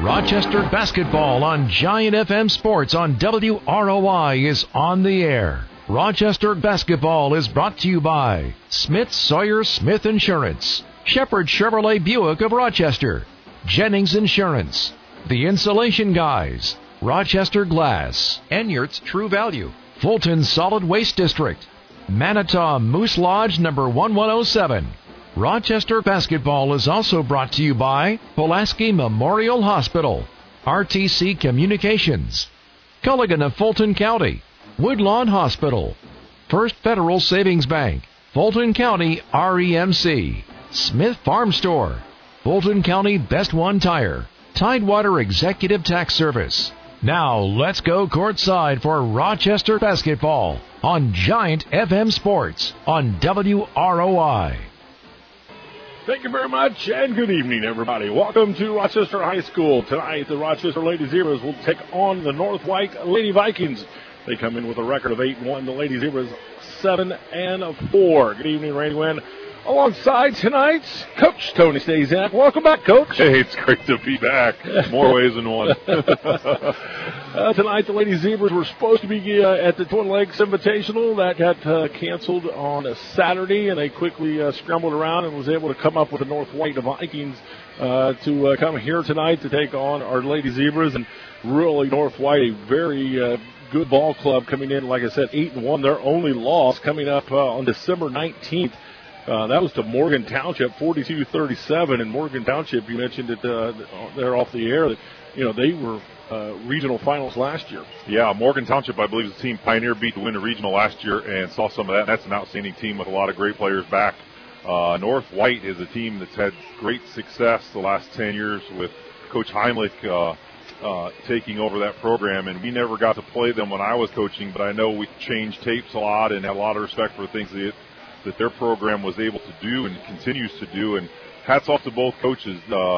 Rochester basketball on Giant FM Sports on WROI is on the air. Rochester basketball is brought to you by Smith Sawyer Smith Insurance, Shepherd Chevrolet Buick of Rochester, Jennings Insurance, The Insulation Guys, Rochester Glass, Enyart's True Value, Fulton Solid Waste District, Manitow Moose Lodge number 1107. Rochester basketball is also brought to you by Pulaski Memorial Hospital, RTC Communications, Culligan of Fulton County, Woodlawn Hospital, First Federal Savings Bank, Fulton County REMC, Smith Farm Store, Fulton County Best One Tire, Tidewater Executive Tax Service. Now let's go courtside for Rochester basketball on Giant FM Sports on WROI. Thank you very much, and good evening, everybody. Welcome to Rochester High School. Tonight, the Rochester Lady Zebras will take on the North White Lady Vikings. They come in with a record of 8-1. The Lady Zebras 7-4. Good evening, Randy Wynn. Alongside tonight, Coach Tony Stazak. Welcome back, Coach. Hey, it's great to be back. More ways than one. Tonight, the Lady Zebras were supposed to be at the Twin Lakes Invitational. That got canceled on a Saturday, and they quickly scrambled around and was able to come up with the North White Vikings to come here tonight to take on our Lady Zebras. And really, North White, a very good ball club coming in, like I said, 8-1. Their only loss coming up on December 19th. That was to Morgan Township, 42-37. And Morgan Township, you mentioned it there off the air, that they were regional finals last year. Yeah, Morgan Township, I believe, is the team Pioneer beat to win the regional last year, and saw some of that. That's an outstanding team with a lot of great players back. North White is a team that's had great success the last 10 years with Coach Heimlich taking over that program, and we never got to play them when I was coaching, but I know we changed tapes a lot and have a lot of respect for things that their program was able to do and continues to do. And hats off to both coaches.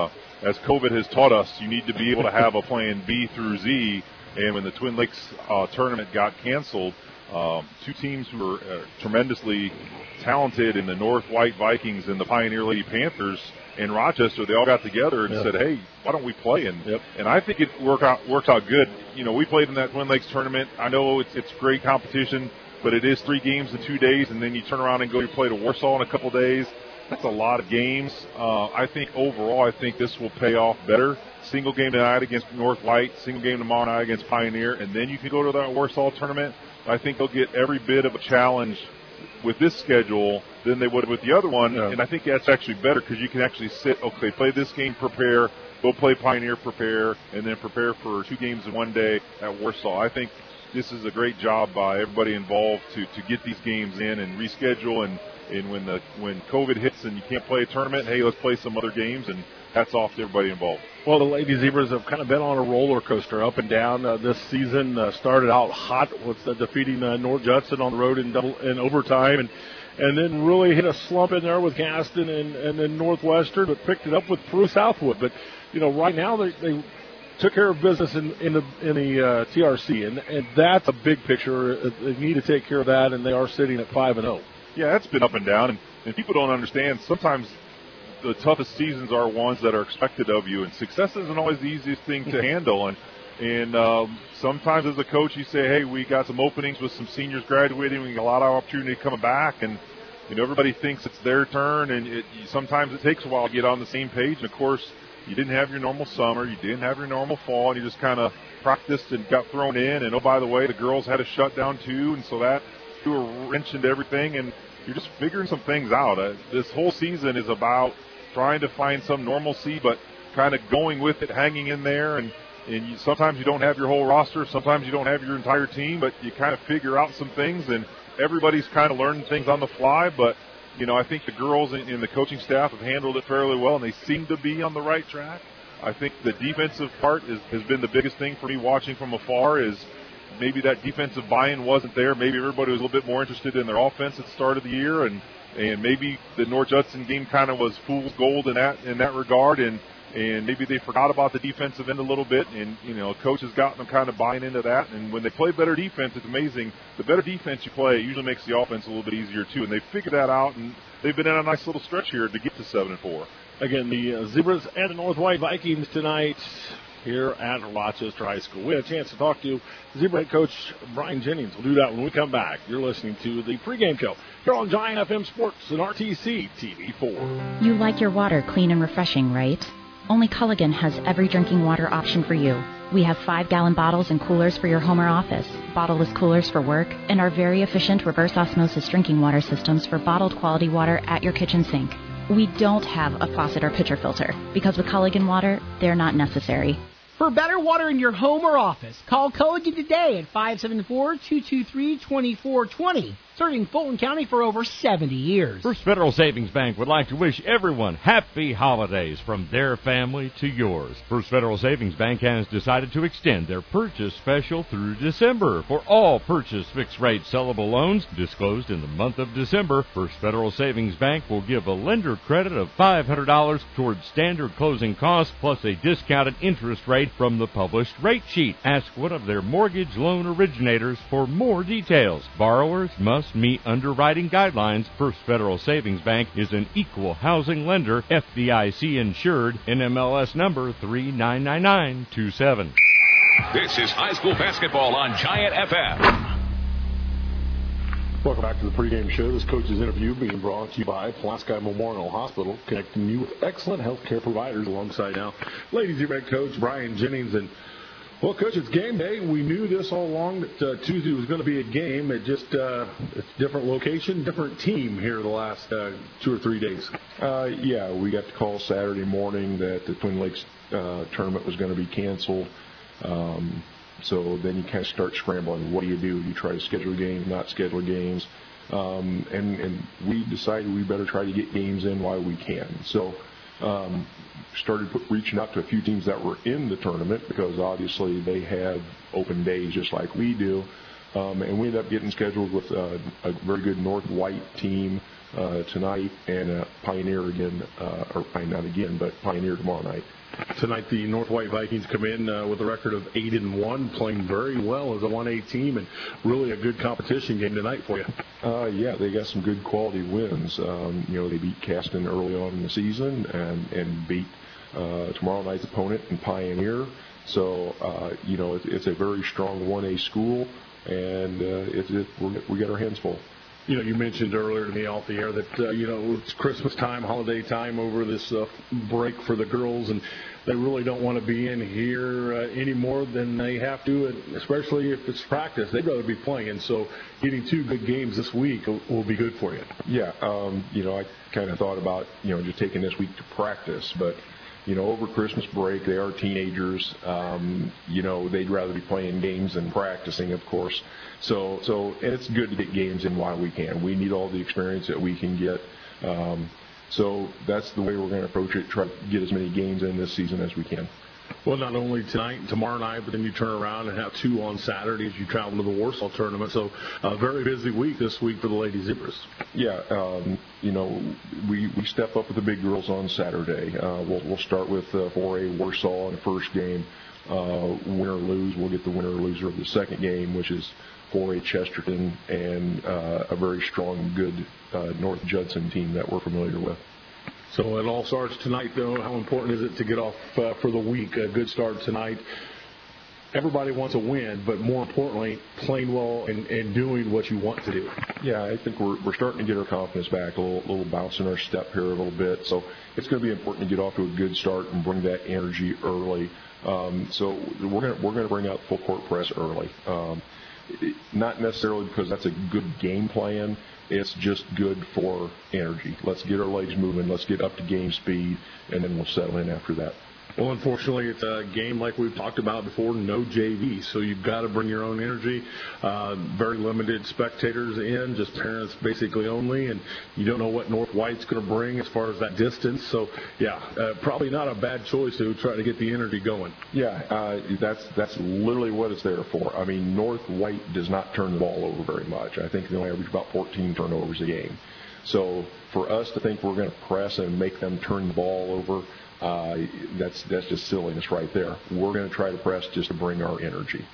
As COVID has taught us, you need to be able to have a plan B through Z. And when the Twin Lakes tournament got canceled, two teams who were tremendously talented in the North White Vikings and the Pioneer Lady Panthers in Rochester, they all got together and said, hey, why don't we play? And I think it worked out good. We played in that Twin Lakes tournament. I know it's great competition, but it is 3 games in 2 days, and then you turn around and go to play to Warsaw in a couple days. That's a lot of games. I think overall, this will pay off better. Single game tonight against North White, single game tomorrow night against Pioneer, and then you can go to that Warsaw tournament. I think they'll get every bit of a challenge with this schedule than they would with the other one, and I think that's actually better because you can actually play this game, prepare, go play Pioneer, prepare, and then prepare for 2 games in 1 day at Warsaw. I think this is a great job by everybody involved to get these games in and reschedule, and when COVID hits and you can't play a tournament, hey, let's play some other games, and hats off to everybody involved. Well, the Lady Zebras have kind of been on a roller coaster up and down this season. Started out hot with defeating North Judson on the road in overtime, and then really hit a slump in there with Gaston and then Northwestern, but picked it up with Peru Southwood. But right now they took care of business in the TRC, and that's a big picture. They need to take care of that, and they are sitting at 5-0. Yeah, it's been up and down, and people don't understand. Sometimes the toughest seasons are ones that are expected of you, and success isn't always the easiest thing to handle. And sometimes as a coach, you say, hey, we got some openings with some seniors graduating. We got a lot of opportunity coming back, and everybody thinks it's their turn, and sometimes it takes a while to get on the same page. And, of course, you didn't have your normal summer, you didn't have your normal fall, and you just kind of practiced and got thrown in. And, oh, by the way, the girls had a shutdown too, and so that threw a wrench into everything. And you're just figuring some things out. This whole season is about trying to find some normalcy, but kind of going with it, hanging in there. And sometimes you don't have your whole roster, sometimes you don't have your entire team, but you kind of figure out some things, and everybody's kind of learning things on the fly. But I think the girls and the coaching staff have handled it fairly well, and they seem to be on the right track. I think the defensive part has been the biggest thing for me watching from afar. Is maybe that defensive buy-in wasn't there. Maybe everybody was a little bit more interested in their offense at the start of the year, and maybe the North Judson game kind of was fool's gold in that regard, and maybe they forgot about the defensive end a little bit, and coach has gotten them kind of buying into that. And when they play better defense, it's amazing. The better defense you play usually makes the offense a little bit easier too, and they figured that out, and they've been in a nice little stretch here to get to 7-4. Again, the Zebras and the North White Vikings tonight, here at Rochester High School. We had a chance to talk to Zebra head coach Brian Jennings. We'll do that when we come back. You're listening to the pregame show here on Giant FM Sports and RTC TV4. You like your water clean and refreshing, right? Only Culligan has every drinking water option for you. We have 5-gallon bottles and coolers for your home or office, bottleless coolers for work, and our very efficient reverse osmosis drinking water systems for bottled quality water at your kitchen sink. We don't have a faucet or pitcher filter, because with Culligan water, they're not necessary. For better water in your home or office, call Culligan today at 574-223-2420. Serving Fulton County for over 70 years. First Federal Savings Bank would like to wish everyone happy holidays from their family to yours. First Federal Savings Bank has decided to extend their purchase special through December. For all purchase fixed-rate sellable loans disclosed in the month of December, First Federal Savings Bank will give a lender credit of $500 towards standard closing costs plus a discounted interest rate from the published rate sheet. Ask one of their mortgage loan originators for more details. Borrowers must meet underwriting guidelines. First Federal Savings Bank is an equal housing lender, FDIC insured, NMLS number 399927. This is high school basketball on Giant FM. Welcome back to the pregame show. This coach's interview being brought to you by Pulaski Memorial Hospital, connecting you with excellent health care providers alongside now ladies head coach Brian Jennings. And well, Coach, it's game day. We knew this all along that Tuesday was going to be a game. It just it's different location, different team here the last 2 or 3 days. Yeah, we got the call Saturday morning that the Twin Lakes tournament was going to be canceled. So then you kind of start scrambling. What do? You try to schedule games, not schedule games. And we decided we better try to get games in while we can. So started reaching out to a few teams that were in the tournament because obviously they have open days just like we do. And we ended up getting scheduled with a very good North White team tonight and Pioneer again, but Pioneer tomorrow night. Tonight, the North White Vikings come in with a record of 8-1, playing very well as a 1A team, and really a good competition game tonight for you. Yeah, they got some good quality wins. They beat Caston early on in the season and beat tomorrow night's opponent in Pioneer. So, it's a very strong 1A school, and we got our hands full. You mentioned earlier to me off the air that, it's Christmas time, holiday time over this break for the girls, and they really don't want to be in here any more than they have to, especially if it's practice. They'd rather be playing, so getting 2 good games this week will be good for you. Yeah, I kind of thought about, just taking this week to practice, but over Christmas break, they are teenagers. They'd rather be playing games than practicing, of course. So it's good to get games in while we can. We need all the experience that we can get. So that's the way we're going to approach it, try to get as many games in this season as we can. Well, not only tonight and tomorrow night, but then you turn around and have 2 on Saturday as you travel to the Warsaw tournament. So a very busy week this week for the Lady Zebras. Yeah, we step up with the big girls on Saturday. We'll start with 4A Warsaw in the first game. Win or lose, we'll get the winner or loser of the second game, which is 4A Chesterton and a very strong, good North Judson team that we're familiar with. So it all starts tonight, though. How important is it to get off for the week? A good start tonight. Everybody wants a win, but more importantly, playing well and doing what you want to do. Yeah, I think we're starting to get our confidence back, a little bounce in our step here a little bit. So it's going to be important to get off to a good start and bring that energy early. So we're going to bring out full court press early. Not necessarily because that's a good game plan. It's just good for energy. Let's get our legs moving. Let's get up to game speed, and then we'll settle in after that. Well, unfortunately, it's a game like we've talked about before, no JV, so you've got to bring your own energy. Very limited spectators in, just parents basically only, and you don't know what North White's going to bring as far as that distance. So, probably not a bad choice to try to get the energy going. Yeah, that's literally what it's there for. I mean, North White does not turn the ball over very much. I think they only average about 14 turnovers a game. So for us to think we're going to press and make them turn the ball over, that's just silliness right there. We're going to try to press just to bring our energy.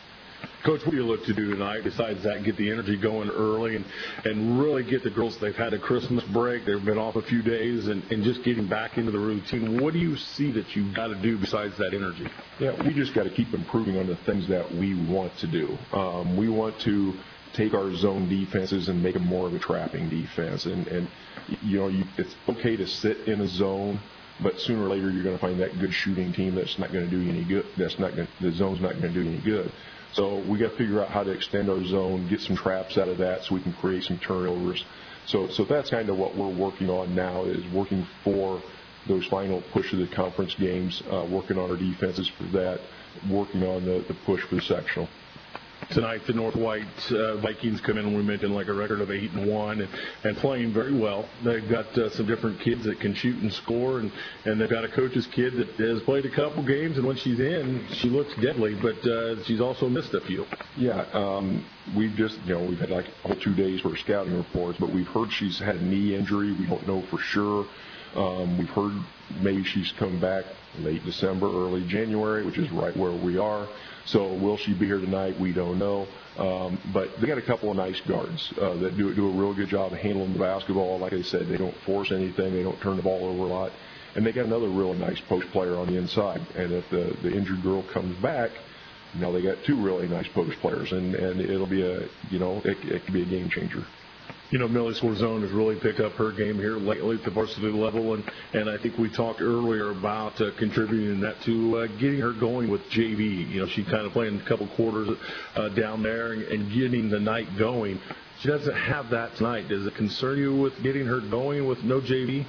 Coach, what do you look to do tonight besides that, get the energy going early and really get the girls, they've had a Christmas break, they've been off a few days, and just getting back into the routine. What do you see that you've got to do besides that energy? Yeah, we just got to keep improving on the things that we want to do. We want to take our zone defenses and make them more of a trapping defense. And it's okay to sit in a zone, but sooner or later you're going to find that good shooting team that's not going to do you any good. The zone's not going to do you any good. So we got to figure out how to extend our zone, get some traps out of that so we can create some turnovers. So that's kind of what we're working on now, is working for those final push of the conference games, working on our defenses for that, working on the push for the sectional. Tonight, the North White Vikings come in, and we mentioned, like a record of 8-1 and playing very well. They've got some different kids that can shoot and score, and they've got a coach's kid that has played a couple games, and when she's in, she looks deadly, but she's also missed a few. Yeah, we've just, we've had like a whole 2 days for scouting reports, but we've heard she's had a knee injury. We don't know for sure. We've heard maybe she's come back late December, early January, which is right where we are. So will she be here tonight? We don't know. But they got a couple of nice guards that do a real good job of handling the basketball. Like I said, they don't force anything. They don't turn the ball over a lot. And they got another really nice post player on the inside. And if the injured girl comes back, now they got two really nice post players. And it'll be it could be a game changer. Millie Swarzone has really picked up her game here lately at the varsity level, and I think we talked earlier about contributing that to getting her going with JV. She's kind of playing a couple quarters down there and getting the night going. She doesn't have that tonight. Does it concern you with getting her going with no JV?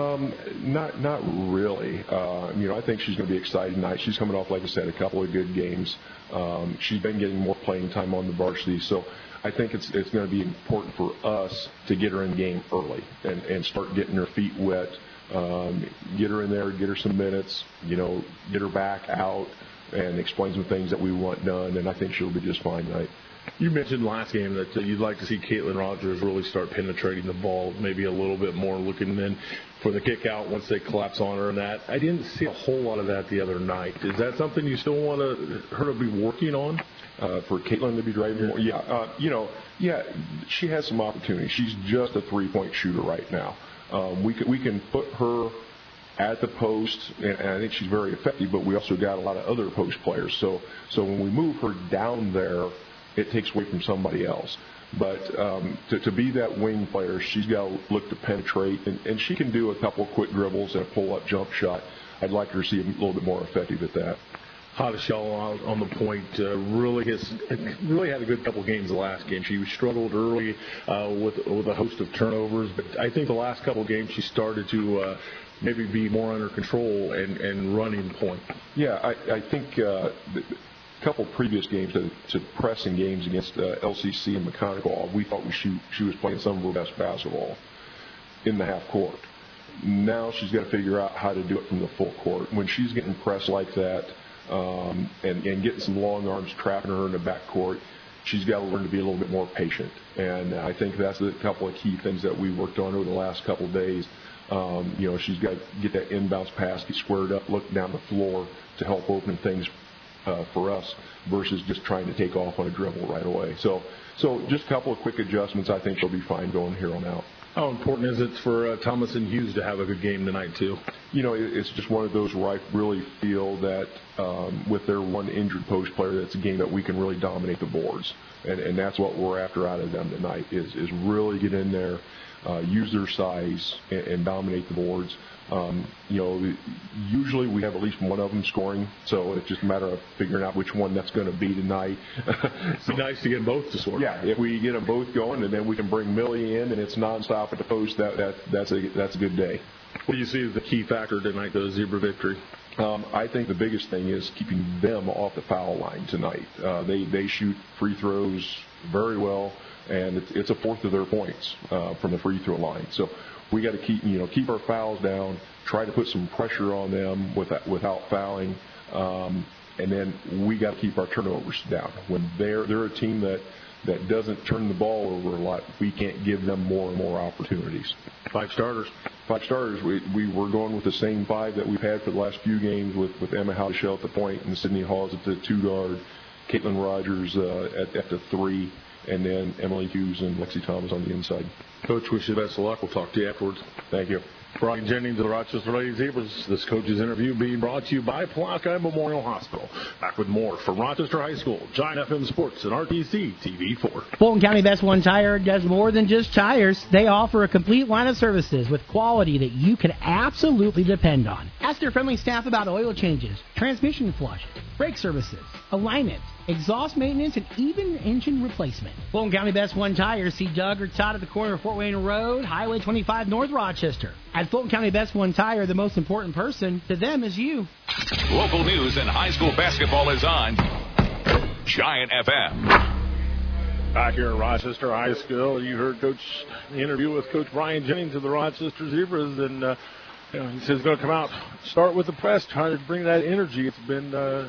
Not really. I think she's going to be excited tonight. She's coming off, like I said, a couple of good games. She's been getting more playing time on the varsity, so I think it's going to be important for us to get her in game early and start getting her feet wet, get her in there, get her some minutes, get her back out and explain some things that we want done, and I think she'll be just fine tonight. You mentioned last game that you'd like to see Caitlin Rogers really start penetrating the ball maybe a little bit more, looking then for the kick out once they collapse on her and that. I didn't see a whole lot of that the other night. Is that something you still want her to be working on? For Caitlin to be driving more? Yeah, she has some opportunity. She's just a three-point shooter right now. We can put her at the post, and I think she's very effective, but we also got a lot of other post players. So when we move her down there, it takes away from somebody else. But to be that wing player, she's got to look to penetrate, and she can do a couple of quick dribbles and a pull-up jump shot. I'd like her to see a little bit more effective at that. Hottishell out on the point really had a good couple games the last game. She struggled early with a host of turnovers, but I think the last couple games she started to maybe be more under control and running point. Yeah, I think a couple previous games to pressing games against LCC and McConaughey, we thought she was playing some of her best basketball in the half court. Now she's got to figure out how to do it from the full court. When she's getting pressed like that, and getting some long arms trapping her in the backcourt, she's got to learn to be a little bit more patient. And I think that's a couple of key things that we worked on over the last couple of days. She's got to get that inbounds pass, get squared up, look down the floor to help open things for us versus just trying to take off on a dribble right away. So just a couple of quick adjustments. I think she'll be fine going here on out. How important is it for Thomas and Hughes to have a good game tonight, too? It's just one of those where I really feel that with their one injured post player, that's a game that we can really dominate the boards. And that's what we're after out of them tonight is really get in there, use their size, and dominate the boards. Usually we have at least one of them scoring, so it's just a matter of figuring out which one that's going to be tonight. It'd be nice to get both to score. Yeah, if we get them both going, and then we can bring Millie in, and it's nonstop at the post, that's a good day. What do you see as the key factor tonight, the Zebra victory? I think the biggest thing is keeping them off the foul line tonight. They shoot free throws very well, and it's a fourth of their points from the free throw line. So we got to keep our fouls down, try to put some pressure on them without fouling, and then we got to keep our turnovers down. When they're a team that doesn't turn the ball over a lot, we can't give them more and more opportunities. Five starters. We were going with the same five that we've had for the last few games with Emma Hottishell at the point and Sydney Hawes at the 2 guard Caitlin Rogers at the 3, and then Emily Hughes and Lexi Thomas on the inside. Coach, wish you the best of luck. We'll talk to you afterwards. Thank you. Brian Jennings of the Rochester Lady Zebras. This coach's interview being brought to you by Palatka Memorial Hospital. Back with more from Rochester High School, Giant FM Sports, and RTC TV4. Fulton County Best One Tire does more than just tires. They offer a complete line of services with quality that you can absolutely depend on. Ask their friendly staff about oil changes, transmission flush, brake services, alignment, exhaust maintenance, and even engine replacement. Fulton County Best One Tires. See Doug or Todd at the corner of Fort Wayne Road, Highway 25 North Rochester. At Fulton County Best One Tire, the most important person to them is you. Local news and high school basketball is on Giant FM. Back here at Rochester High School, you heard the interview with Coach Brian Jennings of the Rochester Zebras, and he says he's going to come out, start with the press, trying to bring that energy. It's been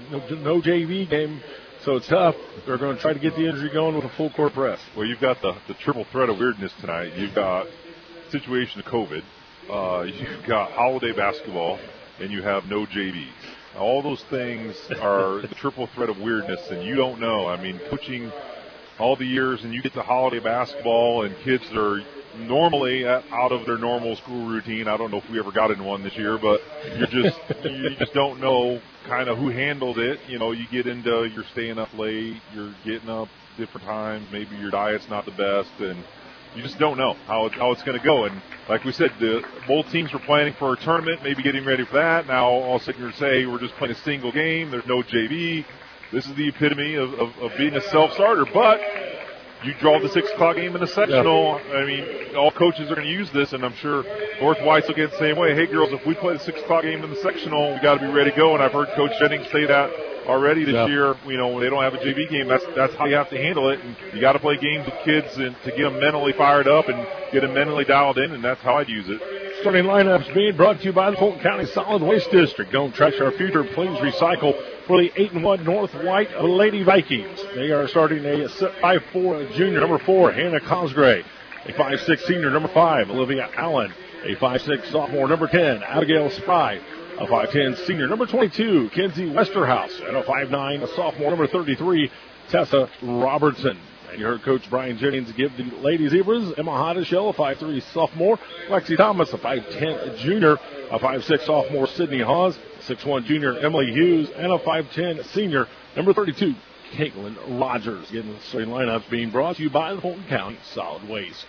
no JV game, so it's tough. They're going to try to get the energy going with a full court press. Well, you've got the triple threat of weirdness tonight. You've got situation of COVID. You've got holiday basketball, and you have no JV. All those things are the triple threat of weirdness, and you don't know. I mean, coaching all the years, and you get to holiday basketball, and kids are normally out of their normal school routine. I don't know if we ever got in one this year, but you just don't know kind of who handled it. You know, you get into you're staying up late, you're getting up different times, maybe your diet's not the best, and you just don't know how it's going to go. And like we said, both teams were planning for a tournament, maybe getting ready for that. Now all sitting here say we're just playing a single game. There's no JV. This is the epitome of being a self-starter. But you draw the 6 o'clock game in the sectional. Yeah. I mean, all coaches are going to use this, and I'm sure North White's will get the same way. Hey, girls, if we play the 6 o'clock game in the sectional, we got to be ready to go. And I've heard Coach Jennings say that already this year. You know, when they don't have a JV game, that's how you have to handle it. And you got to play games with kids and to get them mentally fired up and get them mentally dialed in, and that's how I'd use it. Starting lineups being brought to you by the Fulton County Solid Waste District. Don't trash our future, please recycle. For the 8-1 North White Lady Vikings, they are starting a 5'4" junior, number 4, Hannah Cosgray. A 5'6" senior, number 5, Olivia Allen. A 5'6" sophomore, number 10, Abigail Spry. A 5'10" senior, number 22, Kenzie Westerhouse. And a 5'9", sophomore, number 33, Tessa Robertson. And you heard Coach Brian Jennings give the Lady Zebras Emma Hoddishell, a 5'3" sophomore, Lexi Thomas, a 5'10" junior, a 5'6" sophomore, Sydney Hawes, 6'1" junior, Emily Hughes, and a 5'10" senior, number 32, Caitlin Rogers. Again, the starting lineups being brought to you by the Fulton County Solid Waste.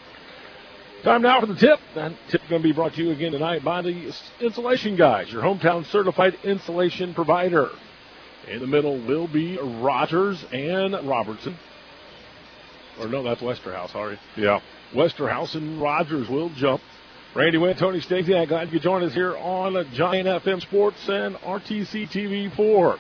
Time now for the tip. That tip is going to be brought to you again tonight by the Insulation Guys, your hometown certified insulation provider. In the middle will be Rogers and Robertson. Or no, that's Westerhouse, sorry. Yeah. Westerhouse and Rogers will jump. Randy Wynn, Tony Stacey, I'm glad you could join us here on Giant FM Sports and RTC TV4.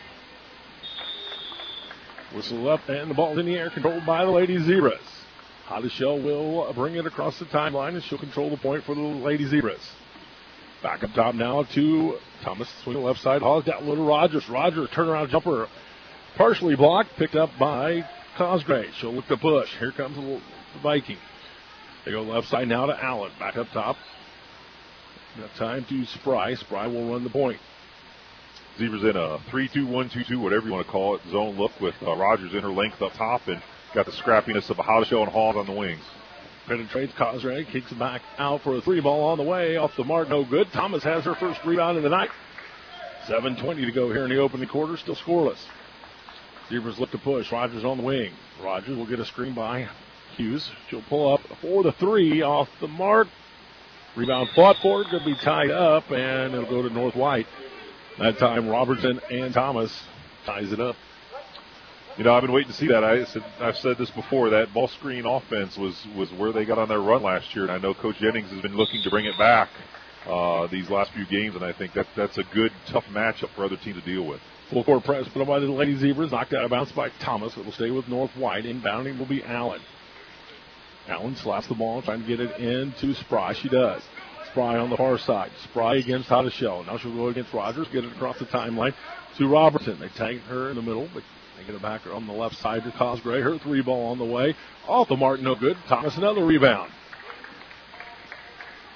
Whistle up, and the ball's in the air, controlled by the Lady Zebras. Hoddishell will bring it across the timeline, and she'll control the point for the Lady Zebras. Back up top now to Thomas, swing left side, hauls down low to Rogers. Rogers, turnaround jumper, partially blocked, picked up by Cosgray. She'll look to push. Here comes the Viking. They go left side now to Allen. Back up top. Got time to Spry. Spry will run the point. Zebras in a 3-2-1-2-2, whatever you want to call it, zone look with Rogers in her length up top and got the scrappiness of a Hoddishell and Hawes on the wings. Penetrates Cosgray, kicks it back out for a 3 ball on the way. Off the mark, no good. Thomas has her first rebound of the night. 7:20 to go here in the opening quarter, still scoreless. Zebras look to push. Rogers on the wing. Rogers will get a screen by Hughes. She'll pull up for the 3 off the mark. Rebound fought for it. Going to be tied up, and it'll go to North White. That time, Robertson and Thomas ties it up. You know, I've been waiting to see that. I've said this before. That ball screen offense was where they got on their run last year, and I know Coach Jennings has been looking to bring it back these last few games, and I think that's a good, tough matchup for other teams to deal with. Full court press put up by the Lady Zebras. Knocked out of bounds by Thomas. It will stay with North White. Inbounding will be Allen. Allen slaps the ball, trying to get it into Spry. She does. Spry on the far side. Spry against Hoddishell. Now she'll go against Rogers. Get it across the timeline to Robertson. They tag her in the middle, but they get it back on the left side to Cosgray. Her 3 ball on the way. Off the mark, no good. Thomas another rebound.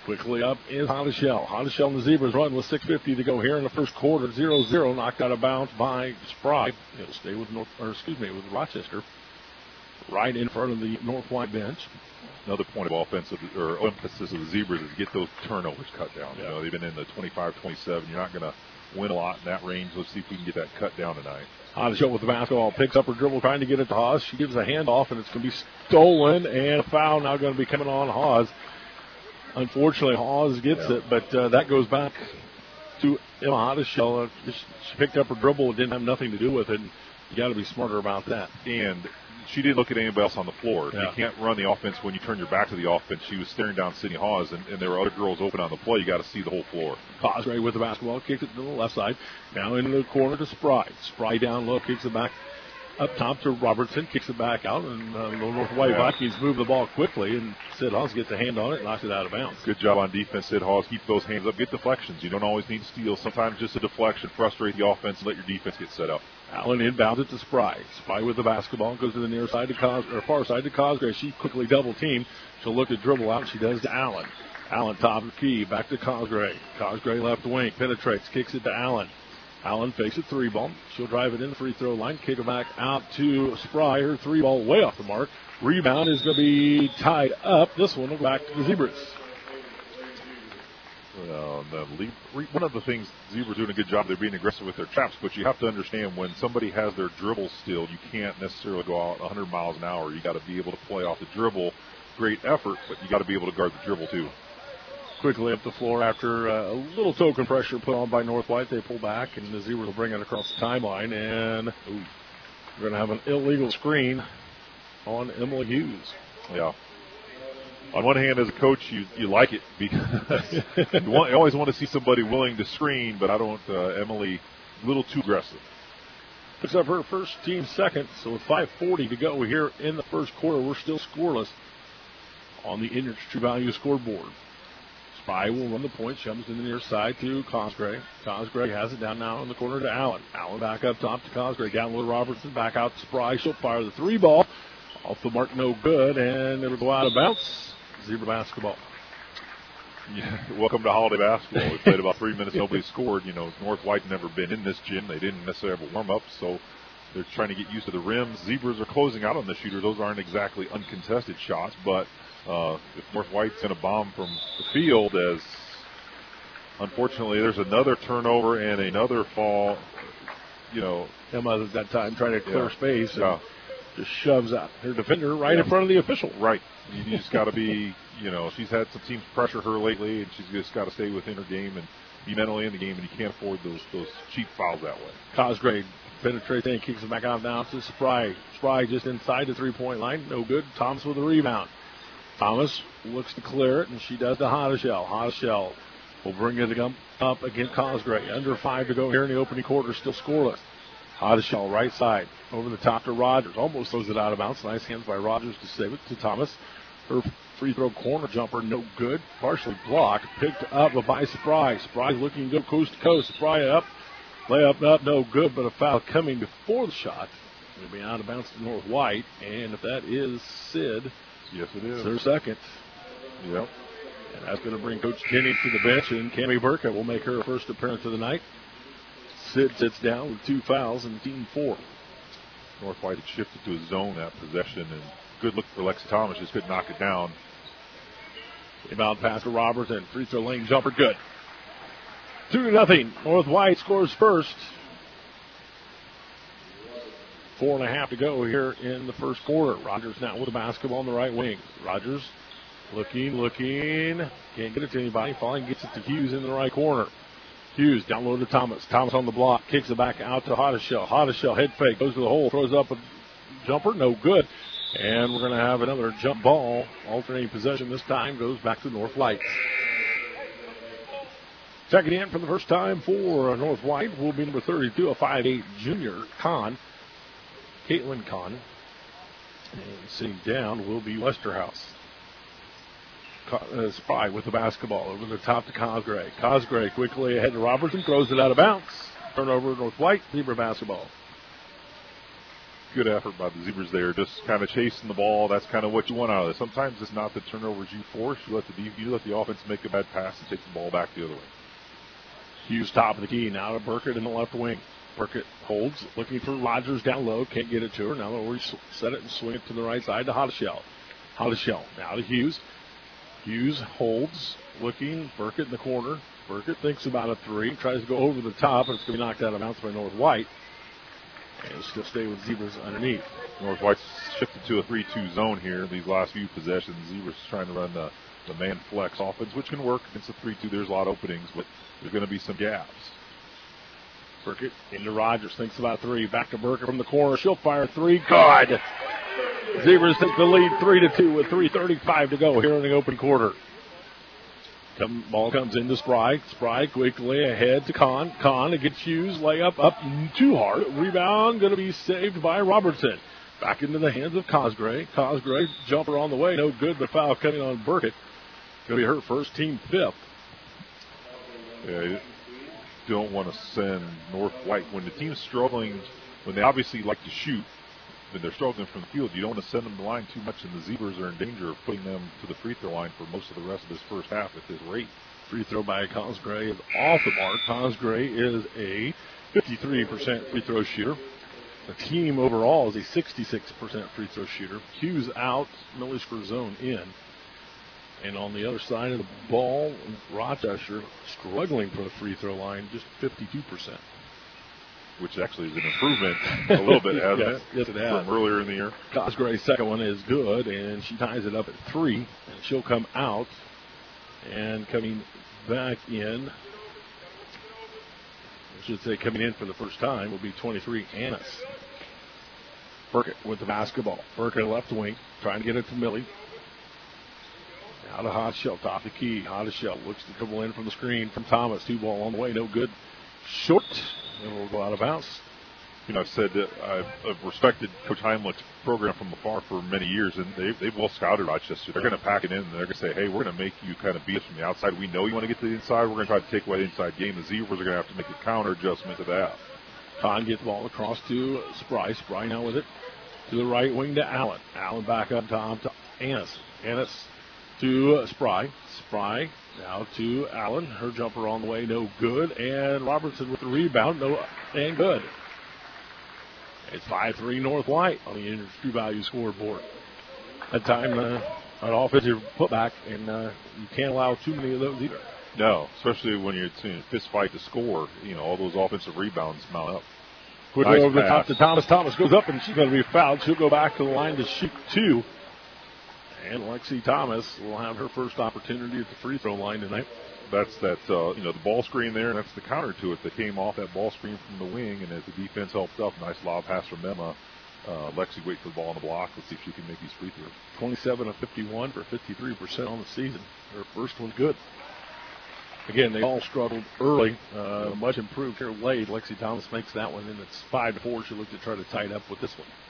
Quickly up is Hottishell. Hottishell and the Zebras run with 6:50 to go here in the first quarter. 0-0, knocked out of bounds by Spry. It'll stay with with Rochester, right in front of the North White bench. Another point of offensive or emphasis of the Zebras is to get those turnovers cut down. Yeah. You know, they've been in the 25-27. You're not going to win a lot in that range. Let's see if we can get that cut down tonight. Hottishell with the basketball, picks up her dribble, trying to get it to Hawes. She gives a handoff, and it's going to be stolen, and a foul now going to be coming on Hawes. Unfortunately, Hawes gets it, but that goes back to Emma Hottishell. She picked up her dribble. It didn't have nothing to do with it. You got to be smarter about that. And she didn't look at anybody else on the floor. Yeah. You can't run the offense when you turn your back to the offense. She was staring down Sydney Hawes, and there were other girls open on the play. You got to see the whole floor. Cosgrave with the basketball, kicks it to the left side. Now into the corner to Spry. Spry down low, kicks it back up top to Robertson, kicks it back out, and the North White Vikings move the ball quickly, and Sid Hawes gets a hand on it and knocks it out of bounds. Good job on defense, Sid Hawes. Keep those hands up. Get deflections. You don't always need steals. Sometimes just a deflection. Frustrate the offense and let your defense get set up. Allen inbounds it to Spry. Spry with the basketball goes to the near side to far side to Cosgrave. She quickly double teamed. She'll look to dribble out. She does to Allen. Allen top of the key. Back to Cosgrave. Cosgrave left wing. Penetrates. Kicks it to Allen. Allen fakes a three ball. She'll drive it in the free throw line. Kick it back out to Spry. Her three ball way off the mark. Rebound is going to be tied up. This one will go back to the Zebras. One of the things Zebras doing a good job, they're being aggressive with their traps, but you have to understand when somebody has their dribble still, you can't necessarily go out 100 miles an hour. You got to be able to play off the dribble. Great effort, but you got to be able to guard the dribble too. Quickly up the floor after a little token pressure put on by North White. They pull back, and the Zebras will bring it across the timeline, and we're going to have an illegal screen on Emily Hughes. Yeah. On one hand, as a coach, you like it because you always want to see somebody willing to screen, but I don't. Emily, a little too aggressive. Picks up her first team second, so with 5:40 to go here in the first quarter, we're still scoreless on the Industry True Value scoreboard. Spry will run the point, comes to the near side to Cosgrave. Cosgrave has it down now in the corner to Allen. Allen back up top to Cosgrave, down with Robertson, back out to Spry. She'll fire the three ball. Off the mark, no good, and it'll go out of bounds. Zebra basketball. Yeah, welcome to holiday basketball. We played about 3 minutes, nobody scored. You know, North White never been in this gym. They didn't necessarily have a warm-up, so they're trying to get used to the rims. Zebras are closing out on the shooter. Those aren't exactly uncontested shots, but if North White's going to bomb from the field, as unfortunately there's another turnover and another fall, you know. Emma at that time trying to clear space and just shoves out her defender right in front of the official. Right. You just got to be, you know, she's had some teams pressure her lately, and she's just got to stay within her game and be mentally in the game, and you can't afford those cheap fouls that way. Cosgrave penetrates in, kicks it back out now to Spry. Spry just inside the three-point line. No good. Thomas with the rebound. Thomas looks to clear it, and she does to Hottishell. Hottishell will bring it up against Cosgrave. Under 5 to go here in the opening quarter, still scoreless. Hottishell right side, over the top to Rogers. Almost throws it out of bounds. Nice hands by Rogers to save it to Thomas. Her free throw corner jumper, no good. Partially blocked. Picked up by Spry. Spry looking to go coast to coast. Spry up. Layup up, no good, but a foul coming before the shot. It'll be out of bounds to North White. And if that is Sid, yes, it is. It's her second. Yep. And that's going to bring Coach Denny to the bench, and Cammie Burkett will make her first appearance of the night. Sid sits down with 2 fouls and team 4. North White had shifted to a zone that possession, and good look for Lexi Thomas. Just couldn't knock it down. Inbound pass to Roberts, and free throw lane jumper good. 2-0. North White scores first. 4.5 to go here in the first quarter. Rogers now with the basketball on the right wing. Rogers looking. Can't get it to anybody. Finally gets it to Hughes in the right corner. Hughes down low to Thomas. Thomas on the block. Kicks it back out to Hottishell. Hottishell head fake. Goes to the hole. Throws up a jumper. No good. And we're going to have another jump ball. Alternating possession this time goes back to North Lights. Checking in for the first time for North White will be number 32, a 5'8 junior, Caitlin Kahn. And sitting down will be Westerhouse. Spry with the basketball over the top to Cosgrave. Cosgrave quickly ahead to Robertson, throws it out of bounds. Turnover North White, Zebra basketball. good effort by the Zebras there, just kind of chasing the ball. That's kind of what you want out of it. Sometimes it's not the turnovers you force. You let the offense make a bad pass and take the ball back the other way. Hughes top of the key. Now to Burkett in the left wing. Burkett holds, looking for Rogers down low. Can't get it to her. Now they'll reset it and swing it to the right side to Hotteshell. Hotteshell now to Hughes. Hughes holds, looking. Burkett in the corner. Burkett thinks about a three. Tries to go over the top, and it's going to be knocked out of bounds by North White. And it'll still stay with Zebras underneath. North White's shifted to a 3-2 zone here these last few possessions. Zebras trying to run the man flex offense, which can work against the 3-2. There's a lot of openings, but there's going to be some gaps. Burkett into Rogers. Thinks about three. Back to Burkett from the corner. She'll fire three. Good. Zebras take the lead 3-2 with 3:35 to go here in the open quarter. Ball comes into Spry. Spry quickly ahead to Kahn. Kahn against Hughes. Layup up too hard. Rebound going to be saved by Robertson. Back into the hands of Cosgray. Cosgray jumper on the way. No good, but foul coming on Burkett. Going to be her first, team fifth. Yeah, you don't want to send North White when the team's struggling, when they obviously like to shoot, but they're struggling from the field. You don't want to send them to the line too much, and the Zebras are in danger of putting them to the free throw line for most of the rest of this first half at this rate. Free throw by Cosgray is off the mark. Cosgray is a 53% free throw shooter. The team overall is a 66% free throw shooter. Hughes out, Millersburg zone in. And on the other side of the ball, Rochester struggling for the free throw line, just 52%. Which actually is an improvement a little bit, hasn't yes, it? Yes, it has. From earlier in the year. Cosgray's second one is good, and she ties it up at 3. And she'll come out. And coming back in, I should say coming in for the first time, will be 23, Annis. Burkett with the basketball. Burkett left wing, trying to get it to Millie. Out of Hotteshell, top the key. Hotteshell looks to dribble in from the screen from Thomas. 2 ball on the way, no good. Short. It will go out of bounds. You know, I've said that I've respected Coach Heimlich's program from afar for many years, and they've well scouted Rochester. They're going to pack it in, and they're going to say, hey, we're going to make you kind of beat us from the outside. We know you want to get to the inside. We're going to try to take away the inside game. The Zebras are going to have to make a counter adjustment to that. Kahn gets the ball across to Spry. Spry now with it to the right wing to Allen. Allen back up top to Annis. Annis to Spry. Spry now to Allen. Her jumper on the way, no good. And Robertson with the rebound, no, and good. It's 5-3 North White on the industry value scoreboard. That time, an offensive putback, and you can't allow too many of those either. No, especially when you're in a fist fight to score. You know, all those offensive rebounds mount up. Quickly nice over the top to Thomas. Thomas goes up, and she's going to be fouled. She'll go back to the line to shoot 2. And Lexi Thomas will have her first opportunity at the free throw line tonight. That's that, the ball screen there, and that's the counter to it that came off that ball screen from the wing, and as the defense helped up, nice lob pass from Emma. Lexi wait for the ball on the block. Let's see if she can make these free throws. 27 of 51 for 53% on the season. Her first one's good. Again, they all struggled early. Much improved here late. Lexi Thomas makes that one, and it's 5-4. She looked to try to tie it up with this one.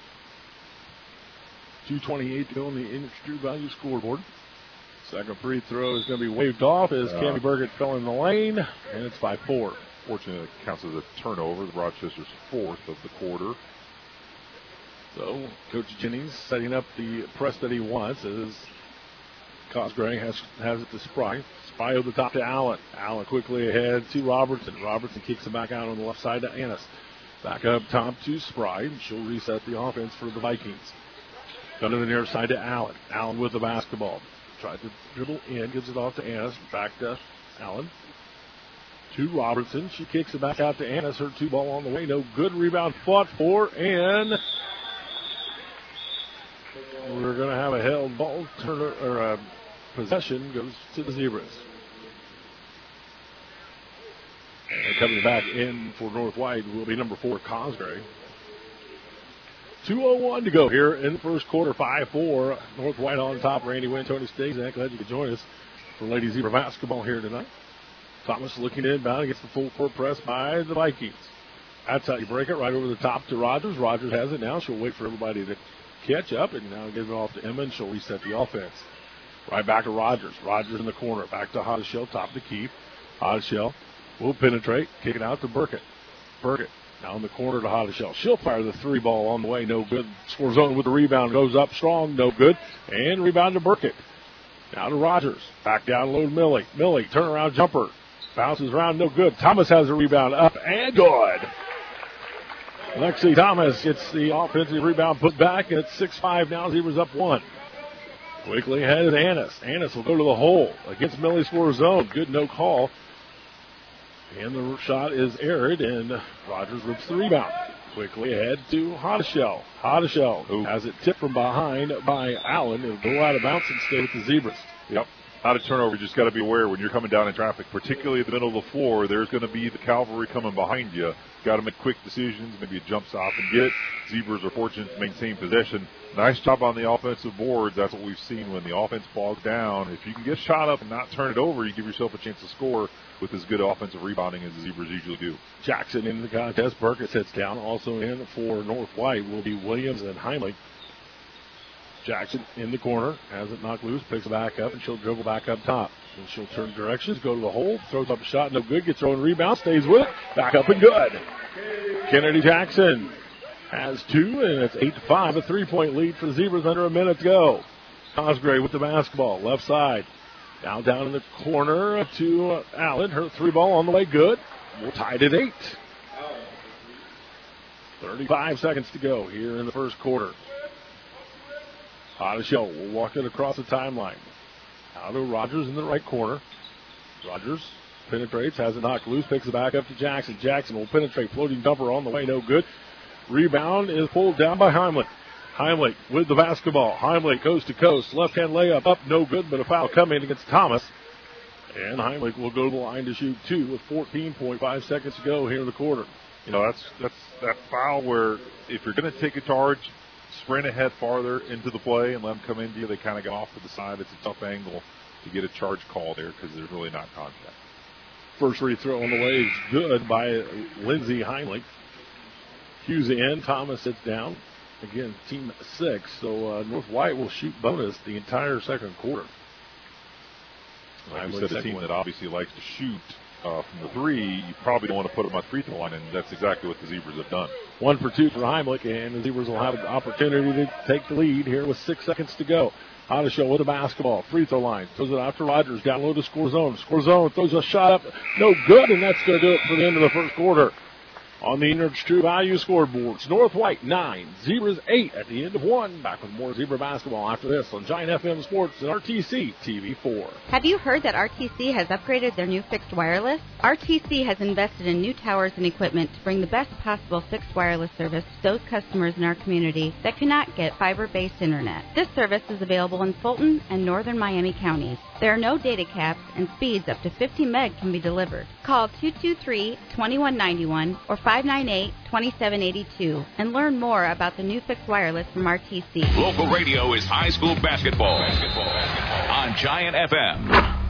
2:28 to go on the industry value scoreboard. Second free throw is going to be waved off as Cammie Burkett fell in the lane, and it's 5-4. Fortunately, it counts as a turnover. Rochester's 4th of the quarter. So, Coach Jennings setting up the press that he wants as Cosgray has it to Spry. Spry over the top to Allen. Allen quickly ahead to Robertson. Robertson kicks it back out on the left side to Annis. Back up top to Spry. She'll reset the offense for the Vikings. Down to the near side to Allen. Allen with the basketball. Tried to dribble in, gives it off to Annis. Back to Allen. To Robertson. She kicks it back out to Annis. Her 2 ball on the way. No good. Rebound fought for, and we're going to have a held ball possession goes to the Zebras. And coming back in for North White will be number 4, Cosgray. 2:01 to go here in the first quarter. 5-4. North White on top. Randy Wynn, Tony Stazak. Glad you could join us for Lady Zebra basketball here tonight. Thomas looking inbound against the full court press by the Vikings. That's how you break it, right over the top to Rogers. Rogers has it now. She'll wait for everybody to catch up, and now give it off to Emma, and she'll reset the offense. Right back to Rogers. Rogers in the corner. Back to Hotteshell, top of the key. Hotteshell will penetrate. Kick it out to Burkett. Burkett Down the corner to Hottishell. She'll fire the 3 ball on the way. No good. Score zone with the rebound. Goes up strong. No good. And rebound to Burkett. Now to Rogers. Back down low to Millie. Millie, turnaround jumper. Bounces around. No good. Thomas has a rebound. Up and good. Lexi Thomas gets the offensive rebound put back. And it's 6-5 now. Zebras up 1. Quickly ahead of Annis. Annis will go to the hole. Against Millie score zone. Good no call. And the shot is aired, and Rogers rips the rebound. Quickly ahead to Hottishell. Hottishell has it tipped from behind by Allen. It'll go out of bounds and stay with the Zebras. Yep. Not a turnover. You just got to be aware when you're coming down in traffic, particularly at the middle of the floor, there's going to be the cavalry coming behind you. Got to make quick decisions, maybe a jump stop and get it. Zebras are fortunate to maintain possession. Nice job on the offensive boards. That's what we've seen when the offense bogs down. If you can get shot up and not turn it over, you give yourself a chance to score with as good offensive rebounding as the Zebras usually do. Jackson in the contest. Burkett sits down. Also in for North White will be Williams and Heimlich. Jackson in the corner, has it knocked loose, picks it back up, and she'll dribble back up top. And she'll turn directions, go to the hole, throws up a shot, no good, gets her own rebound, stays with it, back up and good. Kennedy Jackson has 2, and it's 8-5, a 3-point lead for the Zebras under a minute to go. Cosgrave with the basketball, left side. Now down in the corner to Allen, her 3 ball on the way, good. We'll tie it at 8. 35 seconds to go here in the first quarter. Hottishell will walk it across the timeline. Out to Rogers in the right corner. Rogers penetrates, has it knocked loose, picks it back up to Jackson. Jackson will penetrate, floating dumper on the way, no good. Rebound is pulled down by Heimlich. Heimlich with the basketball. Heimlich coast to coast, left-hand layup up, no good, but a foul coming against Thomas. And Heimlich will go to the line to shoot 2 with 14.5 seconds to go here in the quarter. You know, that's that foul where if you're going to take a charge, sprint ahead farther into the play and let them come into you. They kind of get off to the side. It's a tough angle to get a charge call there because there's really not contact. First free throw on the way is good by Lindsay Heimlich. Hughes in. Thomas sits down. Again, team 6. So North White will shoot bonus the entire second quarter. Like you said, a team that obviously likes to shoot from the 3, you probably don't want to put them on free throw line, and that's exactly what the Zebras have done. 1 for 2 for Heimlich, and the Zebras will have an opportunity to take the lead here with 6 seconds to go. Hottishell with a basketball, free throw line, throws it out to Rogers, down low to score zone. Score zone, throws a shot up, no good, and that's going to do it for the end of the first quarter. On the Energy True Value scoreboards, North White 9, Zebras 8 at the end of 1. Back with more Zebra basketball after this on Giant FM Sports and RTC TV 4. Have you heard that RTC has upgraded their new fixed wireless? RTC has invested in new towers and equipment to bring the best possible fixed wireless service to those customers in our community that cannot get fiber-based internet. This service is available in Fulton and northern Miami counties. There are no data caps, and speeds up to 50 meg can be delivered. Call 223-2191 or 598-2782 and learn more about the new fixed wireless from RTC. Local radio is high school basketball. On Giant FM.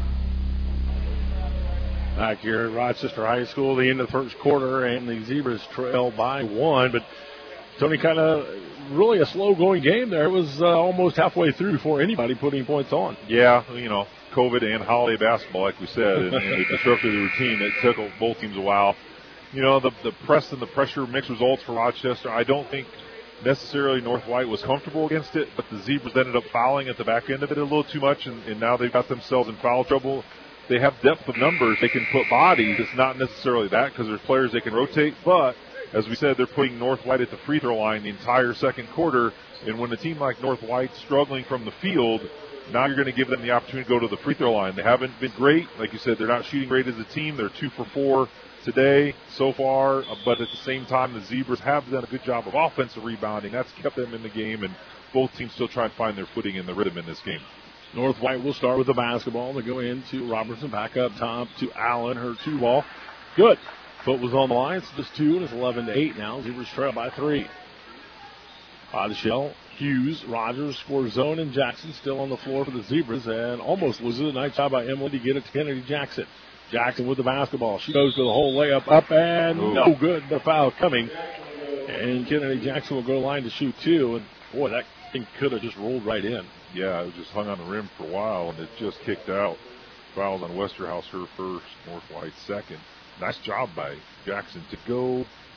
Back here at Rochester High School, the end of the first quarter, and the Zebras trail by 1. But Tony, kind of really a slow-going game there. It was almost halfway through before anybody put any points on. Yeah, you know, COVID and holiday basketball, like we said, and it disrupted the routine. It took both teams a while. You know, the press and the pressure mixed results for Rochester. I don't think necessarily North White was comfortable against it, but the Zebras ended up fouling at the back end of it a little too much, and now they've got themselves in foul trouble. They have depth of numbers. They can put bodies. It's not necessarily that because there's players they can rotate, but as we said, they're putting North White at the free throw line the entire second quarter, and when a team like North White's struggling from the field, now you're going to give them the opportunity to go to the free throw line. They haven't been great. Like you said, they're not shooting great as a team. They're 2 for 4 today so far, but at the same time, the Zebras have done a good job of offensive rebounding. That's kept them in the game, and both teams still try and find their footing in the rhythm in this game. North White will start with the basketball. They go into Robertson, back up top to Allen, her 2 ball. Good. Foot was on the line. It's just 2, and it's 11-8 now. Zebras trail by 3. Hottishell, Hughes, Rogers, score zone, and Jackson still on the floor for the Zebras, and almost loses it. Nice job by Emily to get it to Kennedy Jackson. Jackson with the basketball. She goes to the hole, layup up, and no good. The foul coming. And Kennedy Jackson will go line to shoot 2, and boy, that thing could have just rolled right in. Yeah, it just hung on the rim for a while, and it just kicked out. Fouled on Westerhouse, her first, North White second. Nice job by Jackson to go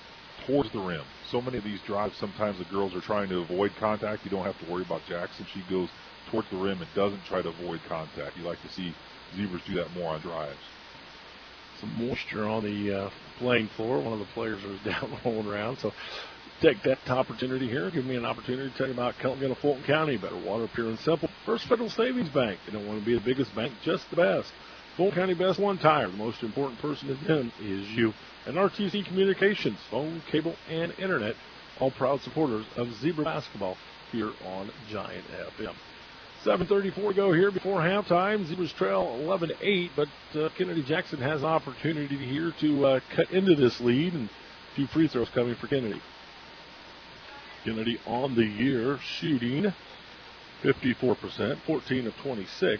towards the rim. So many of these drives, sometimes the girls are trying to avoid contact. You don't have to worry about Jackson. She goes towards the rim and doesn't try to avoid contact. You like to see Zebras do that more on drives. Some moisture on the playing floor. One of the players was down rolling around. So take that opportunity here. Give me an opportunity to tell you about Kellogg of Fulton County. Better water, pure and simple. First Federal Savings Bank. You don't want to be the biggest bank, just the best. Fulton County Best One Tire. The most important person to them is you. And RTC Communications, phone, cable, and internet. All proud supporters of Zebra basketball here on Giant FM. 7:34 to go here before halftime. Zebras trail 11-8, but Kennedy Jackson has an opportunity here to cut into this lead, and a few free throws coming for Kennedy. Kennedy on the year shooting 54%, 14 of 26.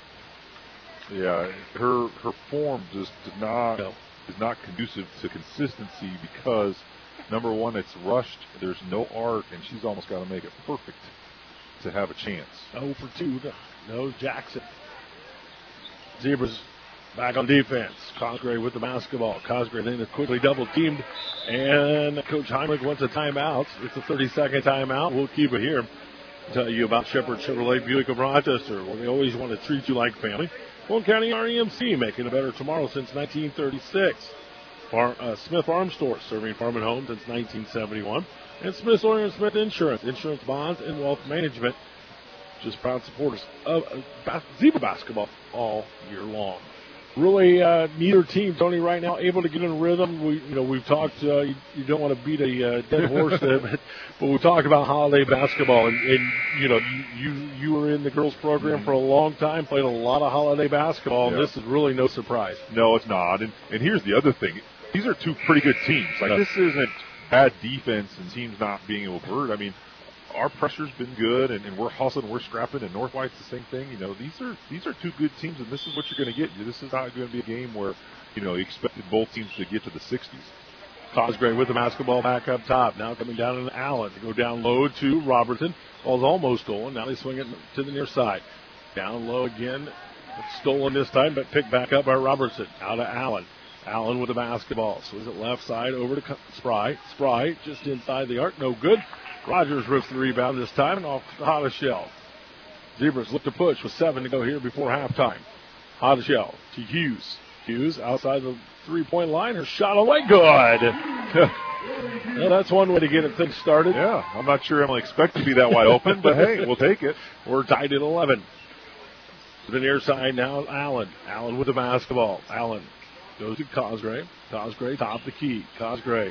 Yeah, her form just is not conducive to consistency because, number one, it's rushed. There's no arc, and she's almost got to make it perfect to have a chance. 0 for 2. No Jackson. Zebras back on defense. Cosgrave with the basketball. Cosgrave then is quickly double teamed, and Coach Heinrich wants a timeout. It's a 30-second timeout. We'll keep it here. Tell you about Shepherd Chevrolet Buick of Rochester, where they always want to treat you like family. Fulton County REMC, making a better tomorrow since 1936. Smith Farm Store, serving farm and home since 1971. And Smith Sawyer & Smith Insurance, insurance bonds and wealth management. Just proud supporters of Zebra basketball all year long. Really, neither team, Tony, right now able to get in a rhythm. We've talked. You don't want to beat a dead horse, but we talked about holiday basketball, and you were in the girls program for a long time, played a lot of holiday basketball, and this is really no surprise. No, it's not. And here's the other thing: these are two pretty good teams. This isn't bad defense and teams not being able to convert. I mean, our pressure's been good, and we're hustling, we're scrapping, and North White's the same thing. These are two good teams, and this is what you're going to get. This is not going to be a game where, you expected both teams to get to the 60s. Cosgrave with the basketball back up top. Now coming down to Allen. To go down low to Robertson. Ball's almost stolen. Now they swing it to the near side. Down low again. It's stolen this time, but picked back up by Robertson. Out to Allen. Allen with the basketball. Swings it left side over to Spry. Spry just inside the arc. No good. Rogers rips the rebound this time and off to Hottishell. Zebras look to push with 7 to go here before halftime. Hottishell to Hughes. Hughes outside the three-point line. Her shot away. Good. Well, that's one way to get things started. Yeah, I'm not sure Emily expected to be that wide open, but hey, we'll take it. We're tied at 11. To the near side now, Allen. Allen with the basketball. Allen goes to Cosgrave. Cosgrave top the key. Cosgrave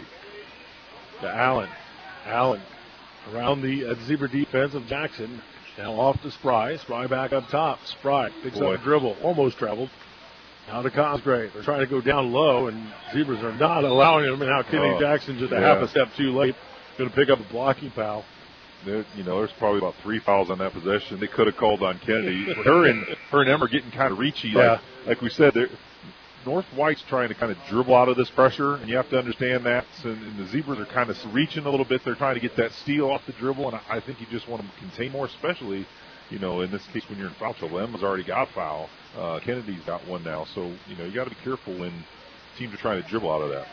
to Allen. Allen around the Zebra defense of Jackson. Now off to Spry. Spry back up top. Spry picks up a dribble. Almost traveled. Now to Cosgrave. They're trying to go down low, and Zebras are not allowing them. And now Kennedy Jackson just a half a step too late. Going to pick up a blocking foul. There's probably about 3 fouls on that possession. They could have called on Kennedy. Her and Em are getting kind of reachy. Like we said, North White's trying to kind of dribble out of this pressure, and you have to understand that. And the Zebras are kind of reaching a little bit. They're trying to get that steal off the dribble, and I think you just want to contain more, especially, in this case when you're in foul trouble. Emma's already got foul. Kennedy's got one now. So, you got to be careful when teams are trying to dribble out of that.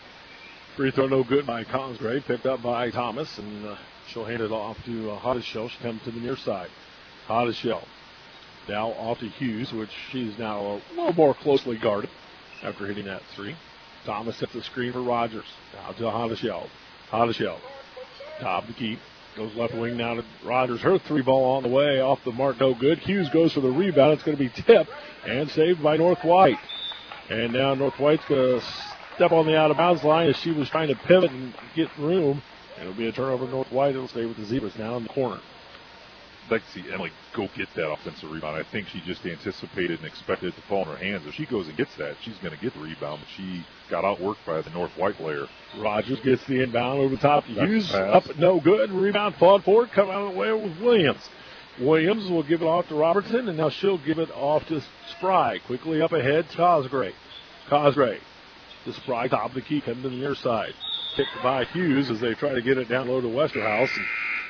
Free throw no good by Cosgrave, picked up by Thomas, and she'll hand it off to Hottishell. She comes to the near side. Hottishell now off to Hughes, which she's now a little more closely guarded after hitting that three. Thomas sets the screen for Rogers. Now to Hottishell. Hottishell, top to keep. Goes left wing now to Rogers. Her three ball on the way. Off the mark, no good. Hughes goes for the rebound. It's going to be tipped and saved by North White. And now North White's going to step on the out-of-bounds line as she was trying to pivot and get room. It'll be a turnover to North White. It'll stay with the Zebras now in the corner. I'd like to see Emily go get that offensive rebound. I think she just anticipated and expected it to fall in her hands. If she goes and gets that, she's going to get the rebound. But she got outworked by the North White player. Rogers gets the inbound over the top to Hughes. Up, no good. Rebound fought for it. Come out of the way with Williams. Williams will give it off to Robertson, and now she'll give it off to Spry. Quickly up ahead, Cosgrave. Cosgrave to Spry, top of the key, coming to the near side. Kicked by Hughes as they try to get it down low to Westerhouse. And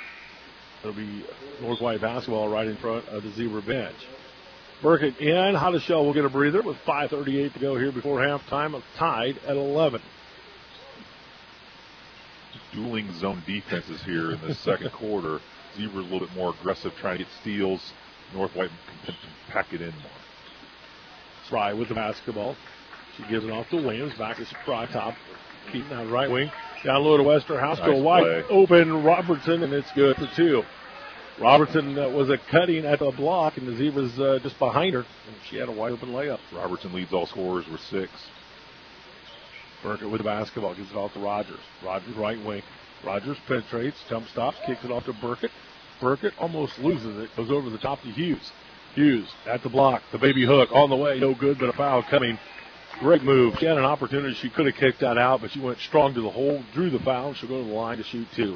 it'll be North White basketball right in front of the Zebra bench. Burkett in. Hottishell will get a breather with 5:38 to go here before halftime. Tied at 11. dueling zone defenses here in the second quarter. Zebras a little bit more aggressive, trying to get steals. North White can pack it in more. Spry with the basketball. She gives it off to Williams. Back to Spry, top. Keaton out right wing. Down low to Westerhouse. Nice to a wide play. open Robertson, and it's good for two. Robertson was a cutting at the block, and the Zebras just behind her. And she had a wide open layup. Robertson leads all scorers with 6. Burkett with the basketball. Gives it off to Rogers. Rogers right wing. Rogers penetrates. Jump stops. Kicks it off to Burkett. Burkett almost loses it. Goes over the top to Hughes. Hughes at the block. The baby hook on the way. No good, but a foul coming. Great move. She had an opportunity. She could have kicked that out, but she went strong to the hole, drew the foul. She'll go to the line to shoot 2.